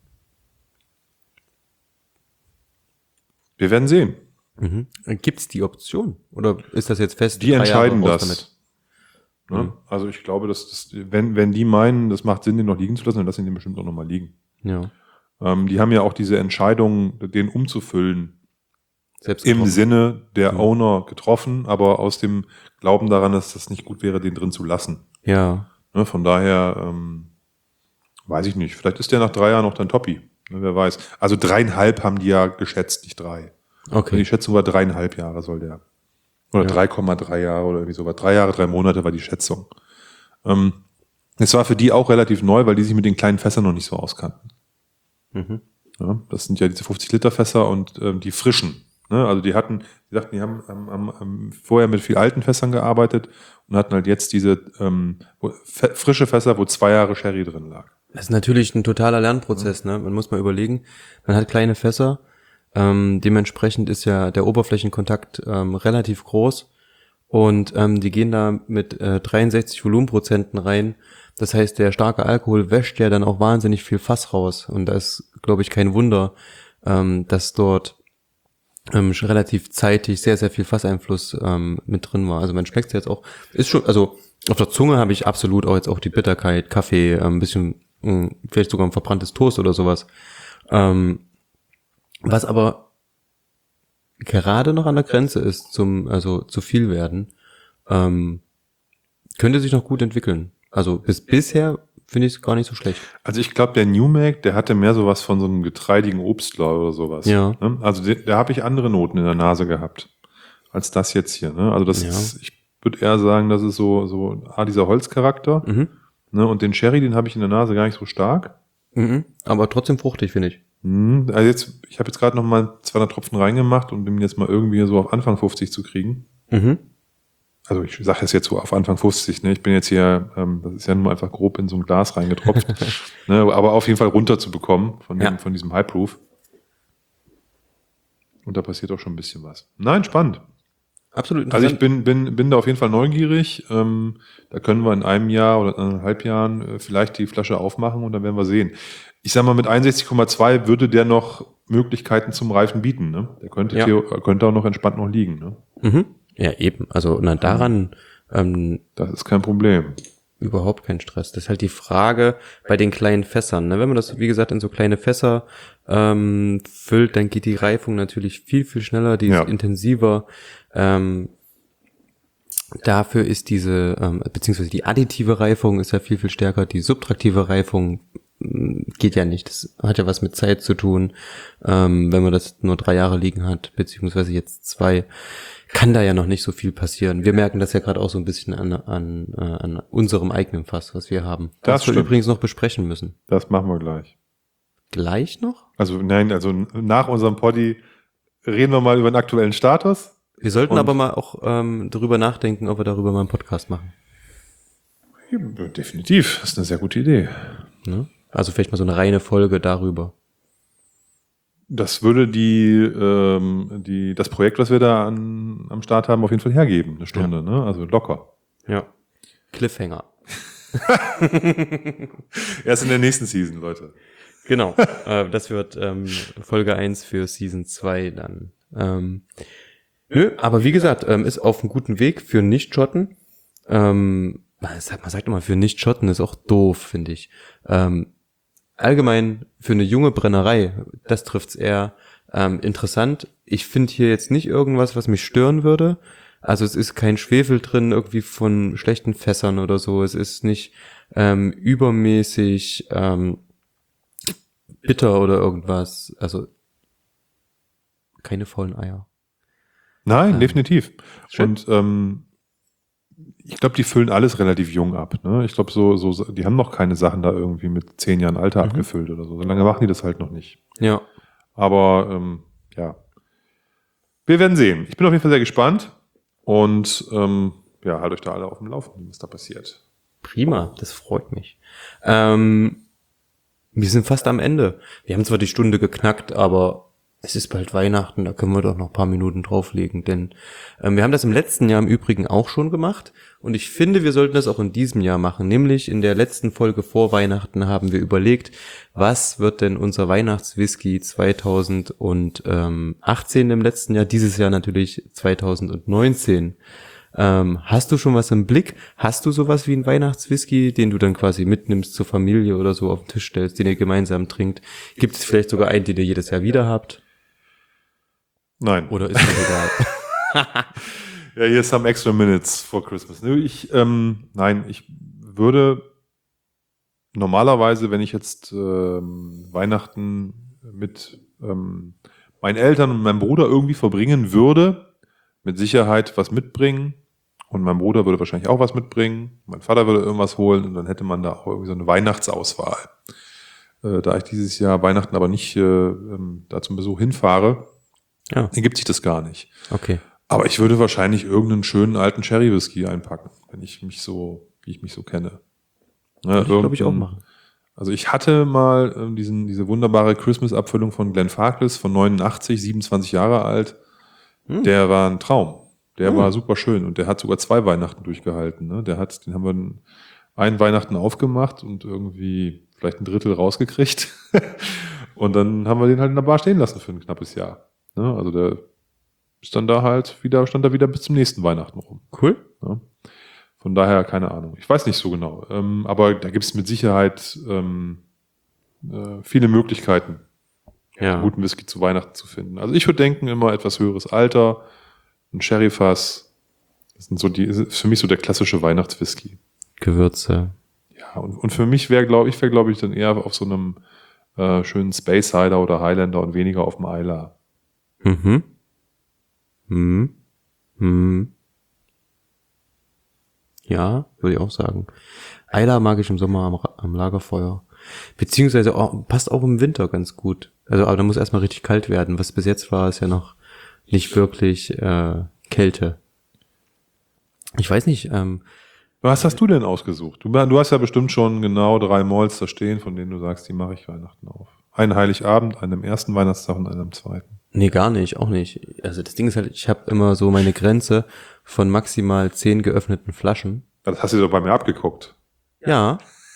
Wir werden sehen. Mhm. Gibt's die Option? Oder ist das jetzt fest? Die drei entscheiden Jahre raus das. Ne? Also ich glaube, dass das, wenn, wenn die meinen, das macht Sinn, den noch liegen zu lassen, dann lassen die den bestimmt auch noch mal liegen. Ja. Ähm, die haben ja auch diese Entscheidung, den umzufüllen, Selbst im getroffen. Sinne der Ja. Owner getroffen, aber aus dem Glauben daran, dass das nicht gut wäre, den drin zu lassen. Ja. Ne? Von daher, ähm, weiß ich nicht. Vielleicht ist der nach drei Jahren noch dann Toppi. Ne? Wer weiß. Also dreieinhalb haben die ja geschätzt, nicht drei. Okay. Die Schätzung war dreieinhalb Jahre soll der. Oder Ja. drei Komma drei Jahre oder irgendwie sowas. Drei Jahre, drei Monate war die Schätzung. Ähm, es war für die auch relativ neu, weil die sich mit den kleinen Fässern noch nicht so auskannten. Mhm. Ja, das sind ja diese fünfzig Liter Fässer und ähm, die frischen. Ne? Also die hatten, die sagten, die haben, haben, haben, haben vorher mit viel alten Fässern gearbeitet und hatten halt jetzt diese ähm, wo, f- frische Fässer, wo zwei Jahre Sherry drin lag. Das ist natürlich ein totaler Lernprozess, ne? Man muss mal überlegen, man hat kleine Fässer, ähm, dementsprechend ist ja der Oberflächenkontakt ähm, relativ groß und ähm, die gehen da mit äh, dreiundsechzig Volumenprozenten rein. Das heißt, der starke Alkohol wäscht ja dann auch wahnsinnig viel Fass raus und da ist, glaube ich, kein Wunder, ähm, dass dort ähm, schon relativ zeitig sehr, sehr viel Fasseinfluss ähm, mit drin war. Also man schmeckt jetzt auch, ist schon, also auf der Zunge habe ich absolut auch jetzt auch die Bitterkeit, Kaffee, ähm, ein bisschen, mh, vielleicht sogar ein verbranntes Toast oder sowas. Ähm, was aber gerade noch an der Grenze ist zum, also zu viel werden, ähm, könnte sich noch gut entwickeln. Also bis bisher finde ich es gar nicht so schlecht. Also ich glaube, der New Make, der hatte mehr sowas von so einem getreidigen Obstler oder sowas. Ja. Ne? Also de- da habe ich andere Noten in der Nase gehabt als das jetzt hier. Ne? Also das Ja. ist, ich würde eher sagen, das ist so so ah, dieser Holzcharakter. Mhm. Ne? Und den Sherry, den habe ich in der Nase gar nicht so stark. Mhm. Aber trotzdem fruchtig, finde ich. Hm, also jetzt, ich habe jetzt gerade noch mal zweihundert Tropfen reingemacht, um den jetzt mal irgendwie so auf Anfang fünfzig zu kriegen. Mhm. Also ich sage es jetzt so auf Anfang fünfzig, ne? Ich bin jetzt hier, ähm, das ist ja nur einfach grob in so ein Glas reingetropft, ne? Aber auf jeden Fall runter zu bekommen von, dem, Ja. von diesem High Proof. Und da passiert auch schon ein bisschen was. Nein, spannend. Absolut Also ich interessant. bin, bin, bin da auf jeden Fall neugierig. Ähm, da können wir in einem Jahr oder in anderthalb Jahren äh, vielleicht die Flasche aufmachen und dann werden wir sehen. Ich sag mal, mit einundsechzig Komma zwei würde der noch Möglichkeiten zum Reifen bieten. Ne? Der könnte, Ja. theo- könnte auch noch entspannt noch liegen. Ne? Mhm. Ja, eben. Also na, daran ähm, Das ist kein Problem. überhaupt kein Stress. Das ist halt die Frage bei den kleinen Fässern. Ne? Wenn man das, wie gesagt, in so kleine Fässer ähm, füllt, dann geht die Reifung natürlich viel, viel schneller, die Ja. ist intensiver. Ähm, dafür ist diese, ähm, beziehungsweise die additive Reifung ist ja viel, viel stärker. Die subtraktive Reifung mh, geht ja nicht. Das hat ja was mit Zeit zu tun. Ähm, wenn man das nur drei Jahre liegen hat, beziehungsweise jetzt zwei, kann da ja noch nicht so viel passieren. Wir merken das ja gerade auch so ein bisschen an, an, äh, an unserem eigenen Fass, was wir haben. Das was wir stimmt. übrigens noch besprechen müssen. Das machen wir gleich. Gleich noch? Also nein, also nach unserem Poddy reden wir mal über den aktuellen Status. Wir sollten Und- aber mal auch ähm, darüber nachdenken, ob wir darüber mal einen Podcast machen. Ja, definitiv, das ist eine sehr gute Idee. Ne? Also vielleicht mal so eine reine Folge darüber. Das würde die, ähm, die, das Projekt, was wir da an, am Start haben, auf jeden Fall hergeben. Eine Stunde, ne? Also locker. Ja. Cliffhanger. Erst in der nächsten Season, Leute. Genau. äh, das wird ähm, Folge eins für Season zwei dann. Ähm, nö, aber wie gesagt, ähm, ist auf einem guten Weg für Nicht-Schotten. Ähm, man sagt, man sagt immer, für Nicht-Schotten ist auch doof, finde ich. Ähm, allgemein für eine junge Brennerei, das trifft's eher ähm, interessant. Ich finde hier jetzt nicht irgendwas, was mich stören würde. Also es ist kein Schwefel drin, irgendwie von schlechten Fässern oder so. Es ist nicht ähm, übermäßig ähm, bitter oder irgendwas. Also keine faulen Eier. Nein, Ähm, definitiv. schön. Und ähm, ich glaube, die füllen alles relativ jung ab. Ne? Ich glaube, so, so, die haben noch keine Sachen da irgendwie mit zehn Jahren Alter Mhm. abgefüllt oder so. So lange machen die das halt noch nicht. Ja. Aber ähm, ja, wir werden sehen. Ich bin auf jeden Fall sehr gespannt und ähm, ja, halt euch da alle auf dem Laufenden, was da passiert. Prima, das freut mich. Ähm, wir sind fast am Ende. Wir haben zwar die Stunde geknackt, aber es ist bald Weihnachten, da können wir doch noch ein paar Minuten drauflegen, denn ähm, wir haben das im letzten Jahr im Übrigen auch schon gemacht und ich finde, wir sollten das auch in diesem Jahr machen, nämlich in der letzten Folge vor Weihnachten haben wir überlegt, was wird denn unser Weihnachtswhisky zweitausendachtzehn im letzten Jahr, dieses Jahr natürlich zweitausendneunzehn. Ähm, hast du schon was im Blick? Hast du sowas wie einen Weihnachtswhisky, den du dann quasi mitnimmst zur Familie oder so auf den Tisch stellst, den ihr gemeinsam trinkt? Gibt es vielleicht sogar einen, den ihr jedes Jahr wieder habt? Nein. Oder ist mir egal? Ja, hier ist some extra minutes for Christmas. Nö, Ich, ähm, nein, ich würde normalerweise, wenn ich jetzt ähm, Weihnachten mit ähm, meinen Eltern und meinem Bruder irgendwie verbringen würde, mit Sicherheit was mitbringen. Und mein Bruder würde wahrscheinlich auch was mitbringen. Mein Vater würde irgendwas holen und dann hätte man da auch irgendwie so eine Weihnachtsauswahl. Äh, da ich dieses Jahr Weihnachten aber nicht äh, ähm, da zum Besuch hinfahre, Ja, ergibt sich das gar nicht. okay. Aber ich würde wahrscheinlich irgendeinen schönen alten Sherry Whisky einpacken, wenn ich mich so, wie ich mich so kenne. Ja, Ich glaube ich auch irgendein- machen. Also ich hatte mal ähm, diesen, diese wunderbare Christmas-Abfüllung von Glenfarclas von neunundachtzig, siebenundzwanzig Jahre alt. Hm. Der war ein Traum. Der Hm. war super schön und der hat sogar zwei Weihnachten durchgehalten. Ne? Der hat, den haben wir einen Weihnachten aufgemacht und irgendwie vielleicht ein Drittel rausgekriegt. Und dann haben wir den halt in der Bar stehen lassen für ein knappes Jahr. Ne? Also der ist dann da halt wieder, stand da wieder bis zum nächsten Weihnachten rum. Cool. Ne? Von daher keine Ahnung. Ich weiß nicht so genau. Ähm, aber da gibt es mit Sicherheit ähm, äh, viele Möglichkeiten, Ja. guten Whisky zu Weihnachten zu finden. Also ich würde denken, immer etwas höheres Alter, ein Sherryfass. Das sind so die, ist für mich so der klassische Weihnachtswhisky. Gewürze. Ja, und, und für mich wäre, glaube ich, wäre, glaube ich, dann eher auf so einem äh, schönen Space Cider oder Highlander und weniger auf dem Islay. Mhm. Mhm. Mhm. Ja, würde ich auch sagen. Eiler mag ich im Sommer am, Ra- am Lagerfeuer. Beziehungsweise auch, passt auch im Winter ganz gut. Also, aber da muss erstmal richtig kalt werden. Was bis jetzt war, ist ja noch nicht wirklich äh, Kälte. Ich weiß nicht, ähm, Was hast du denn ausgesucht? Du, du hast ja bestimmt schon genau drei Malls da stehen, von denen du sagst, die mache ich Weihnachten auf. Einen Heiligabend, einen am ersten Weihnachtstag und einen am zweiten. nee, gar nicht, auch nicht. Also das Ding ist halt, ich habe immer so meine Grenze von maximal zehn geöffneten Flaschen. Das hast du doch bei mir abgeguckt. Ja.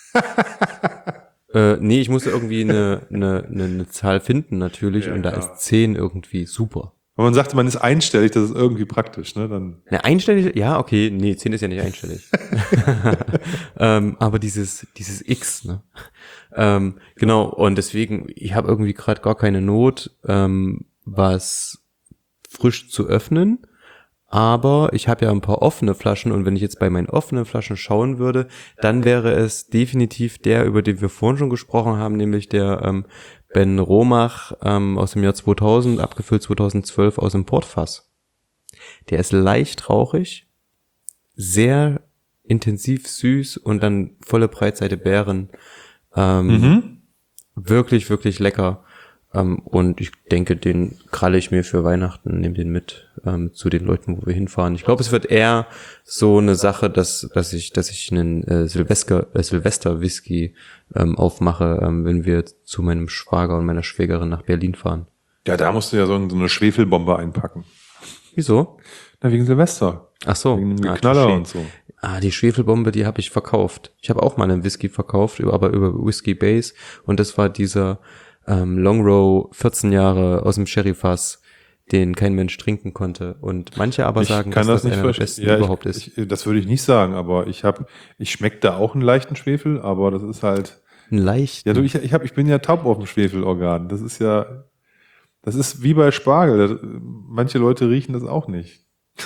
äh, nee, ich musste irgendwie eine, eine, eine, eine Zahl finden natürlich Ja, und da klar. ist zehn irgendwie super. Wenn man sagt, man ist einstellig, das ist irgendwie praktisch, ne? Dann Eine einstellige, ja, okay, nee, zehn ist ja nicht einstellig. ähm, aber dieses, dieses X, ne? Ähm, genau, und deswegen, ich habe irgendwie gerade gar keine Not, ähm, was frisch zu öffnen. Aber ich habe ja ein paar offene Flaschen und wenn ich jetzt bei meinen offenen Flaschen schauen würde, dann wäre es definitiv der, über den wir vorhin schon gesprochen haben, nämlich der ähm, Ben Romach ähm, aus dem Jahr zweitausend, abgefüllt zweitausendzwölf aus dem Portfass. Der ist leicht rauchig, sehr intensiv süß und dann volle Breitseite Beeren. Ähm, mhm. Wirklich, wirklich lecker. Ähm, und ich denke, den kralle ich mir für Weihnachten, nehme den mit ähm, zu den Leuten, wo wir hinfahren. Ich glaube, es wird eher so eine Sache, dass dass ich dass ich einen äh, Silvester äh, Silvester Whisky ähm, aufmache, ähm, wenn wir zu meinem Schwager und meiner Schwägerin nach Berlin fahren. Ja, da musst du ja so eine Schwefelbombe einpacken. Wieso? Na, wegen Silvester. Ach so. Wegen dem Ah, Geknaller touché. und so. Ah, die Schwefelbombe, die habe ich verkauft. Ich habe auch mal einen Whisky verkauft, über- aber über Whisky Base. Und das war dieser ähm, Long Row, vierzehn Jahre aus dem Sherryfass, den kein Mensch trinken konnte. Und manche aber Ich sagen, kann dass das das nicht einer der verstehen. besten Ja, überhaupt ich, ist. ich, das würde ich nicht sagen, aber ich habe, ich schmecke da auch einen leichten Schwefel, aber das ist halt, Ein leicht. ja, du, ich, ich hab, ich bin ja taub auf dem Schwefelorgan. Das ist ja, das ist wie bei Spargel. Das, manche Leute riechen das auch nicht.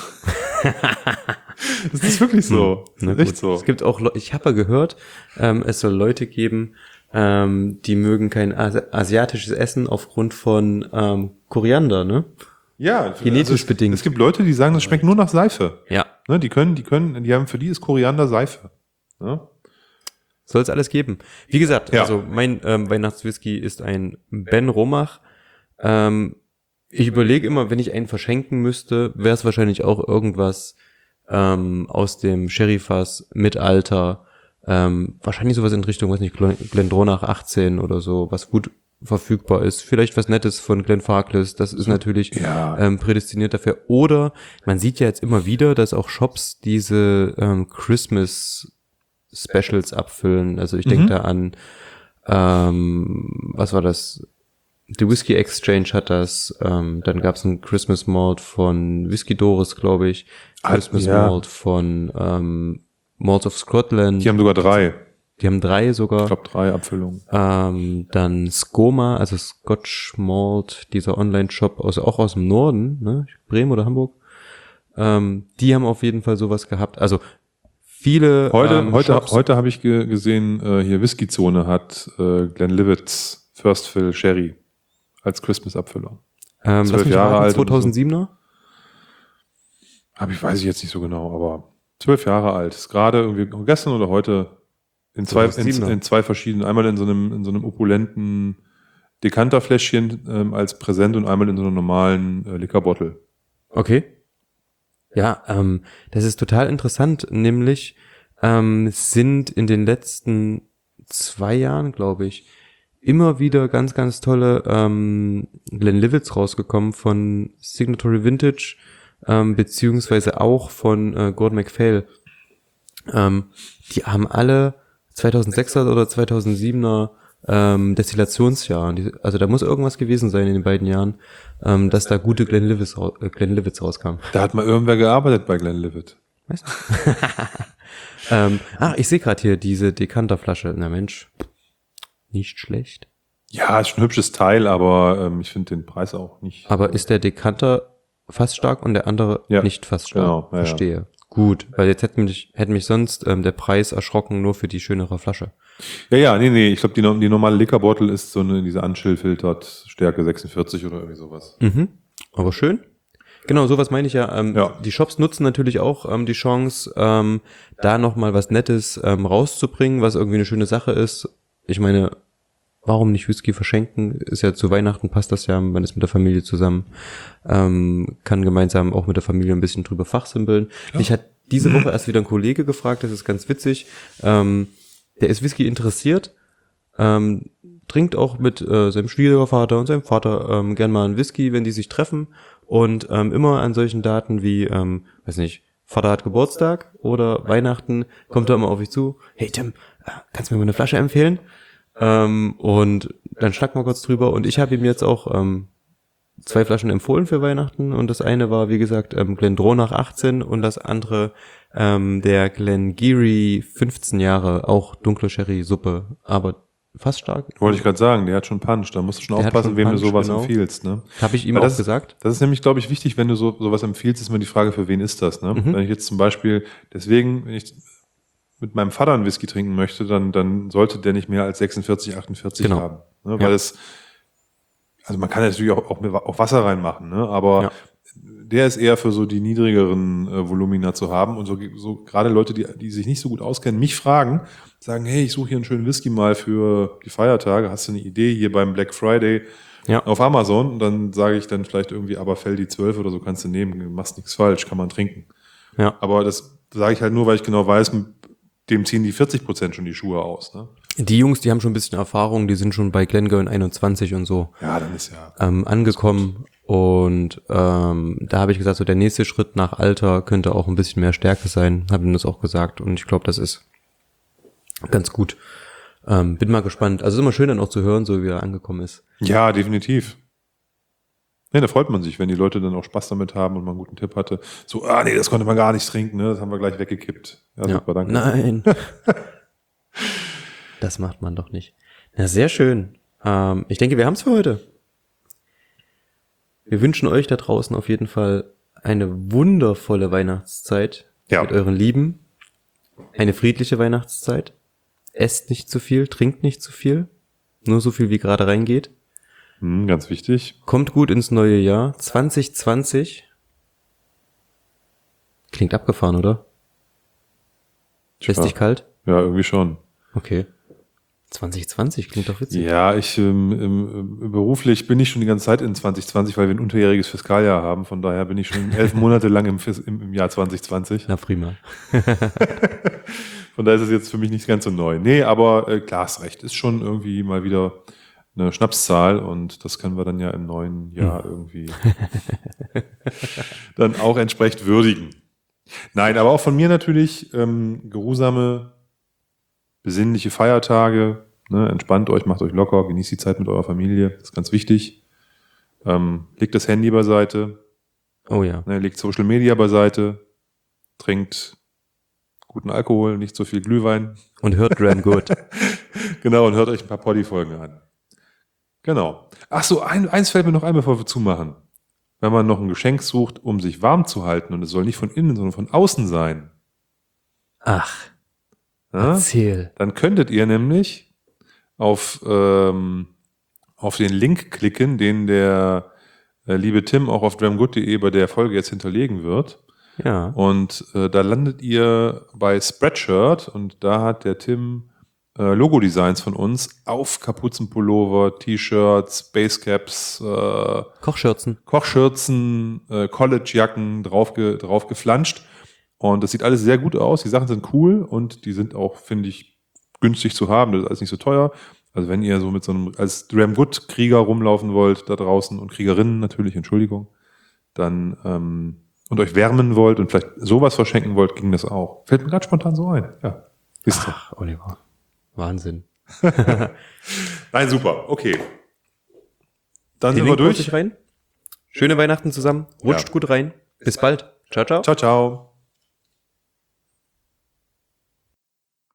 Das ist wirklich so. Na Das ist echt gut. so. Es gibt auch, Le- ich habe ja gehört, ähm, es soll Leute geben, ähm, die mögen kein Asi- asiatisches Essen aufgrund von ähm, Koriander, ne? Ja, Genetisch es, bedingt. Es gibt Leute, die sagen, das schmeckt nur nach Seife. Ja. Ne, die können, die können, die haben, für die ist Koriander Seife. Ne? Soll es alles geben. Wie gesagt, Ja. also mein ähm, Weihnachtswhisky ist ein Ben Romach. Ähm, ich überlege immer, wenn ich einen verschenken müsste, wäre es wahrscheinlich auch irgendwas ähm, aus dem Sherryfass mit Alter. Ähm, wahrscheinlich sowas in Richtung, weiß nicht, Glen- Glendronach achtzehn oder so, was gut verfügbar ist. Vielleicht was Nettes von Glenfarclas, das ist natürlich Ja. ähm, prädestiniert dafür. Oder man sieht ja jetzt immer wieder, dass auch Shops diese ähm, Christmas Specials abfüllen. Also ich denke Mhm. da an, ähm, was war das? The Whiskey Exchange hat das. Ähm, dann gab es ein Christmas Malt von Whisky Doris, glaube ich. Ah, Christmas ja. Malt von ähm, Malts of Scotland. Die haben sogar drei. Die haben drei sogar. Ich glaube, drei Abfüllungen. Ähm, dann Skoma, also Scotch Malt, dieser Online-Shop, aus, auch aus dem Norden, ne? Bremen oder Hamburg. Ähm, die haben auf jeden Fall sowas gehabt. Also viele Heute, ähm, heute, Shops. heute habe ich ge gesehen, äh, hier Whisky-Zone hat äh, Glenlivet's First Fill Sherry als Christmas-Abfüllung. ähm, lass zwölf mich Jahre raten, alt und so. zweitausendsiebener? Aber ich weiß ich jetzt nicht so genau, aber zwölf Jahre alt. Ist gerade irgendwie gestern oder heute in zwei, in, zweitausendsiebener. in zwei verschiedenen, einmal in so einem, in so einem opulenten Dekanterfläschchen ähm, als Präsent und einmal in so einer normalen äh, Liquorbottle. Okay. Ja, ähm, das ist total interessant, nämlich ähm, sind in den letzten zwei Jahren, glaube ich, immer wieder ganz, ganz tolle ähm, Glenlivets rausgekommen von Signatory Vintage, ähm, beziehungsweise auch von äh, Gordon MacPhail. Ähm, die haben alle zweitausendsechser oder zweitausendsiebener ähm, Destillationsjahr. Die- Also da muss irgendwas gewesen sein in den beiden Jahren, ähm, dass da gute Glenlivets, rau- äh, Glenlivets rauskamen. Da hat mal irgendwer gearbeitet bei Glenlivet. Weißt du? ähm, ach, ich sehe gerade hier diese Dekanterflasche. Na Mensch, nicht schlecht. Ja, ist schon ein hübsches Teil, aber ähm, ich finde den Preis auch nicht. Aber ist der Dekanter fast stark und der andere Ja, nicht fast stark? genau, ja, ja. Verstehe. Gut, weil jetzt hätte mich, hätte mich sonst ähm, der Preis erschrocken nur für die schönere Flasche. Ja, ja, nee, nee, ich glaube, die, no- die normale Liquorbottle ist so eine, diese Unchill-Filtert Stärke sechsundvierzig oder irgendwie sowas. Mhm. Aber schön. Genau, sowas meine ich ja. Ähm, Ja. Die Shops nutzen natürlich auch ähm, die Chance, ähm, da nochmal was Nettes ähm, rauszubringen, was irgendwie eine schöne Sache ist. Ich meine, warum nicht Whisky verschenken? Ist ja zu Weihnachten, passt das ja, man ist mit der Familie zusammen, ähm, kann gemeinsam auch mit der Familie ein bisschen drüber fachsimpeln. Mich hat diese Woche erst wieder ein Kollege gefragt, das ist ganz witzig, ähm, der ist Whisky interessiert, ähm, trinkt auch mit äh, seinem Schwiegervater und seinem Vater ähm, gern mal einen Whisky, wenn die sich treffen und ähm, immer an solchen Daten wie, ähm, weiß nicht, Vater hat Geburtstag oder Weihnachten, kommt er immer auf mich zu, hey Tim, äh, kannst du mir mal eine Flasche empfehlen? Ähm, und dann schnacken wir kurz drüber und ich habe ihm jetzt auch ähm, zwei Flaschen empfohlen für Weihnachten und das eine war, wie gesagt, ähm, Glendronach achtzehn und das andere ähm, der Glengarry fünfzehn Jahre, auch dunkle Sherry-Suppe, aber fast stark. Wollte ich gerade sagen, der hat schon Punch. Da musst du schon Der hat aufpassen, schon wem Punch, du sowas genau. empfiehlst. Ne? Habe ich ihm Weil auch das, gesagt. Das ist nämlich, glaube ich, wichtig, wenn du so sowas empfiehlst, ist immer die Frage, für wen ist das? Ne? Mhm. Wenn ich jetzt zum Beispiel, deswegen, wenn ich mit meinem Vater einen Whisky trinken möchte, dann, dann sollte der nicht mehr als sechsundvierzig, achtundvierzig Genau. haben. Ne? Ja. Weil es, also man kann natürlich auch, auch, mit, auch Wasser reinmachen, ne? aber Ja. der ist eher für so die niedrigeren äh, Volumina zu haben und so, so gerade Leute, die, die sich nicht so gut auskennen, mich fragen, sagen, hey, ich suche hier einen schönen Whisky mal für die Feiertage, hast du eine Idee hier beim Black Friday? Ja. auf Amazon. Und dann sage ich dann vielleicht irgendwie, aber Feldi zwölf oder so kannst du nehmen, du machst nichts falsch, kann man trinken. Ja. Aber das sage ich halt nur, weil ich genau weiß, mit dem ziehen die vierzig Prozent schon die Schuhe aus. Ne? Die Jungs, die haben schon ein bisschen Erfahrung, die sind schon bei Glengoyne einundzwanzig und so Ja, dann ist ja ähm, angekommen. Und ähm, da habe ich gesagt, so der nächste Schritt nach Alter könnte auch ein bisschen mehr Stärke sein. Habe ihm das auch gesagt. Und ich glaube, das ist ganz gut. Ähm, bin mal gespannt. Also ist immer schön dann auch zu hören, so wie er angekommen ist. Ja, definitiv. Ja, da freut man sich, wenn die Leute dann auch Spaß damit haben und man einen guten Tipp hatte. So, ah nee, das konnte man gar nicht trinken, ne? Das haben wir gleich weggekippt. Ja, Ja. super, danke. Nein. Das macht man doch nicht. Na, sehr schön. Ähm, ich denke, wir haben es für heute. Wir wünschen euch da draußen auf jeden Fall eine wundervolle Weihnachtszeit Ja. mit euren Lieben. Eine friedliche Weihnachtszeit. Esst nicht zu viel, trinkt nicht zu viel. Nur so viel, wie gerade reingeht. Hm, ganz wichtig. Kommt gut ins neue Jahr. zwanzig zwanzig. Klingt abgefahren, oder? Lässt Ja. dich kalt? Ja, irgendwie schon. Okay. zwanzig zwanzig klingt doch witzig. Ja, ich ähm, ähm, beruflich bin ich schon die ganze Zeit in zwanzig zwanzig, weil wir ein unterjähriges Fiskaljahr haben. Von daher bin ich schon elf Monate lang im, Fis- im, im Jahr zwanzig zwanzig. Na prima. Von daher ist es jetzt für mich nicht ganz so neu. Nee, aber äh, klar, hast recht. Ist schon irgendwie mal wieder eine Schnapszahl und das können wir dann ja im neuen Jahr Hm. irgendwie dann auch entsprechend würdigen. Nein, aber auch von mir natürlich ähm, geruhsame, besinnliche Feiertage. Ne? Entspannt euch, macht euch locker, genießt die Zeit mit eurer Familie. Das ist ganz wichtig. Ähm, legt das Handy beiseite, Oh ja. ne? Legt Social Media beiseite, trinkt guten Alkohol, nicht so viel Glühwein. Und hört Dram Good. Genau, und hört euch ein paar Poddy-Folgen an. Genau. Ach so, ein, eins fällt mir noch ein, bevor wir zumachen. Wenn man noch ein Geschenk sucht, um sich warm zu halten, und es soll nicht von innen, sondern von außen sein, Ach, ja, erzähl. dann könntet ihr nämlich auf, ähm, auf den Link klicken, den der äh, liebe Tim auch auf dramgood punkt de bei der Folge jetzt hinterlegen wird. Ja. Und äh, da landet ihr bei Spreadshirt und da hat der Tim äh, Logo-Designs von uns auf Kapuzenpullover, T-Shirts, Basecaps, äh, Kochschürzen. Kochschürzen, äh, Collegejacken drauf, ge, drauf geflanscht. Und das sieht alles sehr gut aus. Die Sachen sind cool und die sind auch, finde ich, günstig zu haben. Das ist alles nicht so teuer. Also wenn ihr so mit so einem als Dramgood-Krieger rumlaufen wollt da draußen und Kriegerinnen natürlich, Entschuldigung, dann ähm, und euch wärmen wollt und vielleicht sowas verschenken wollt, ging das auch. Fällt mir gerade spontan so ein. Ja, wisst ihr. Ach, Oliver. Wahnsinn. Nein, super. Okay. Dann Den sind wir Link poste ich durch. rein. Schöne Weihnachten zusammen. Rutscht Ja. gut rein. Bis bald. Ciao, ciao. Ciao, ciao.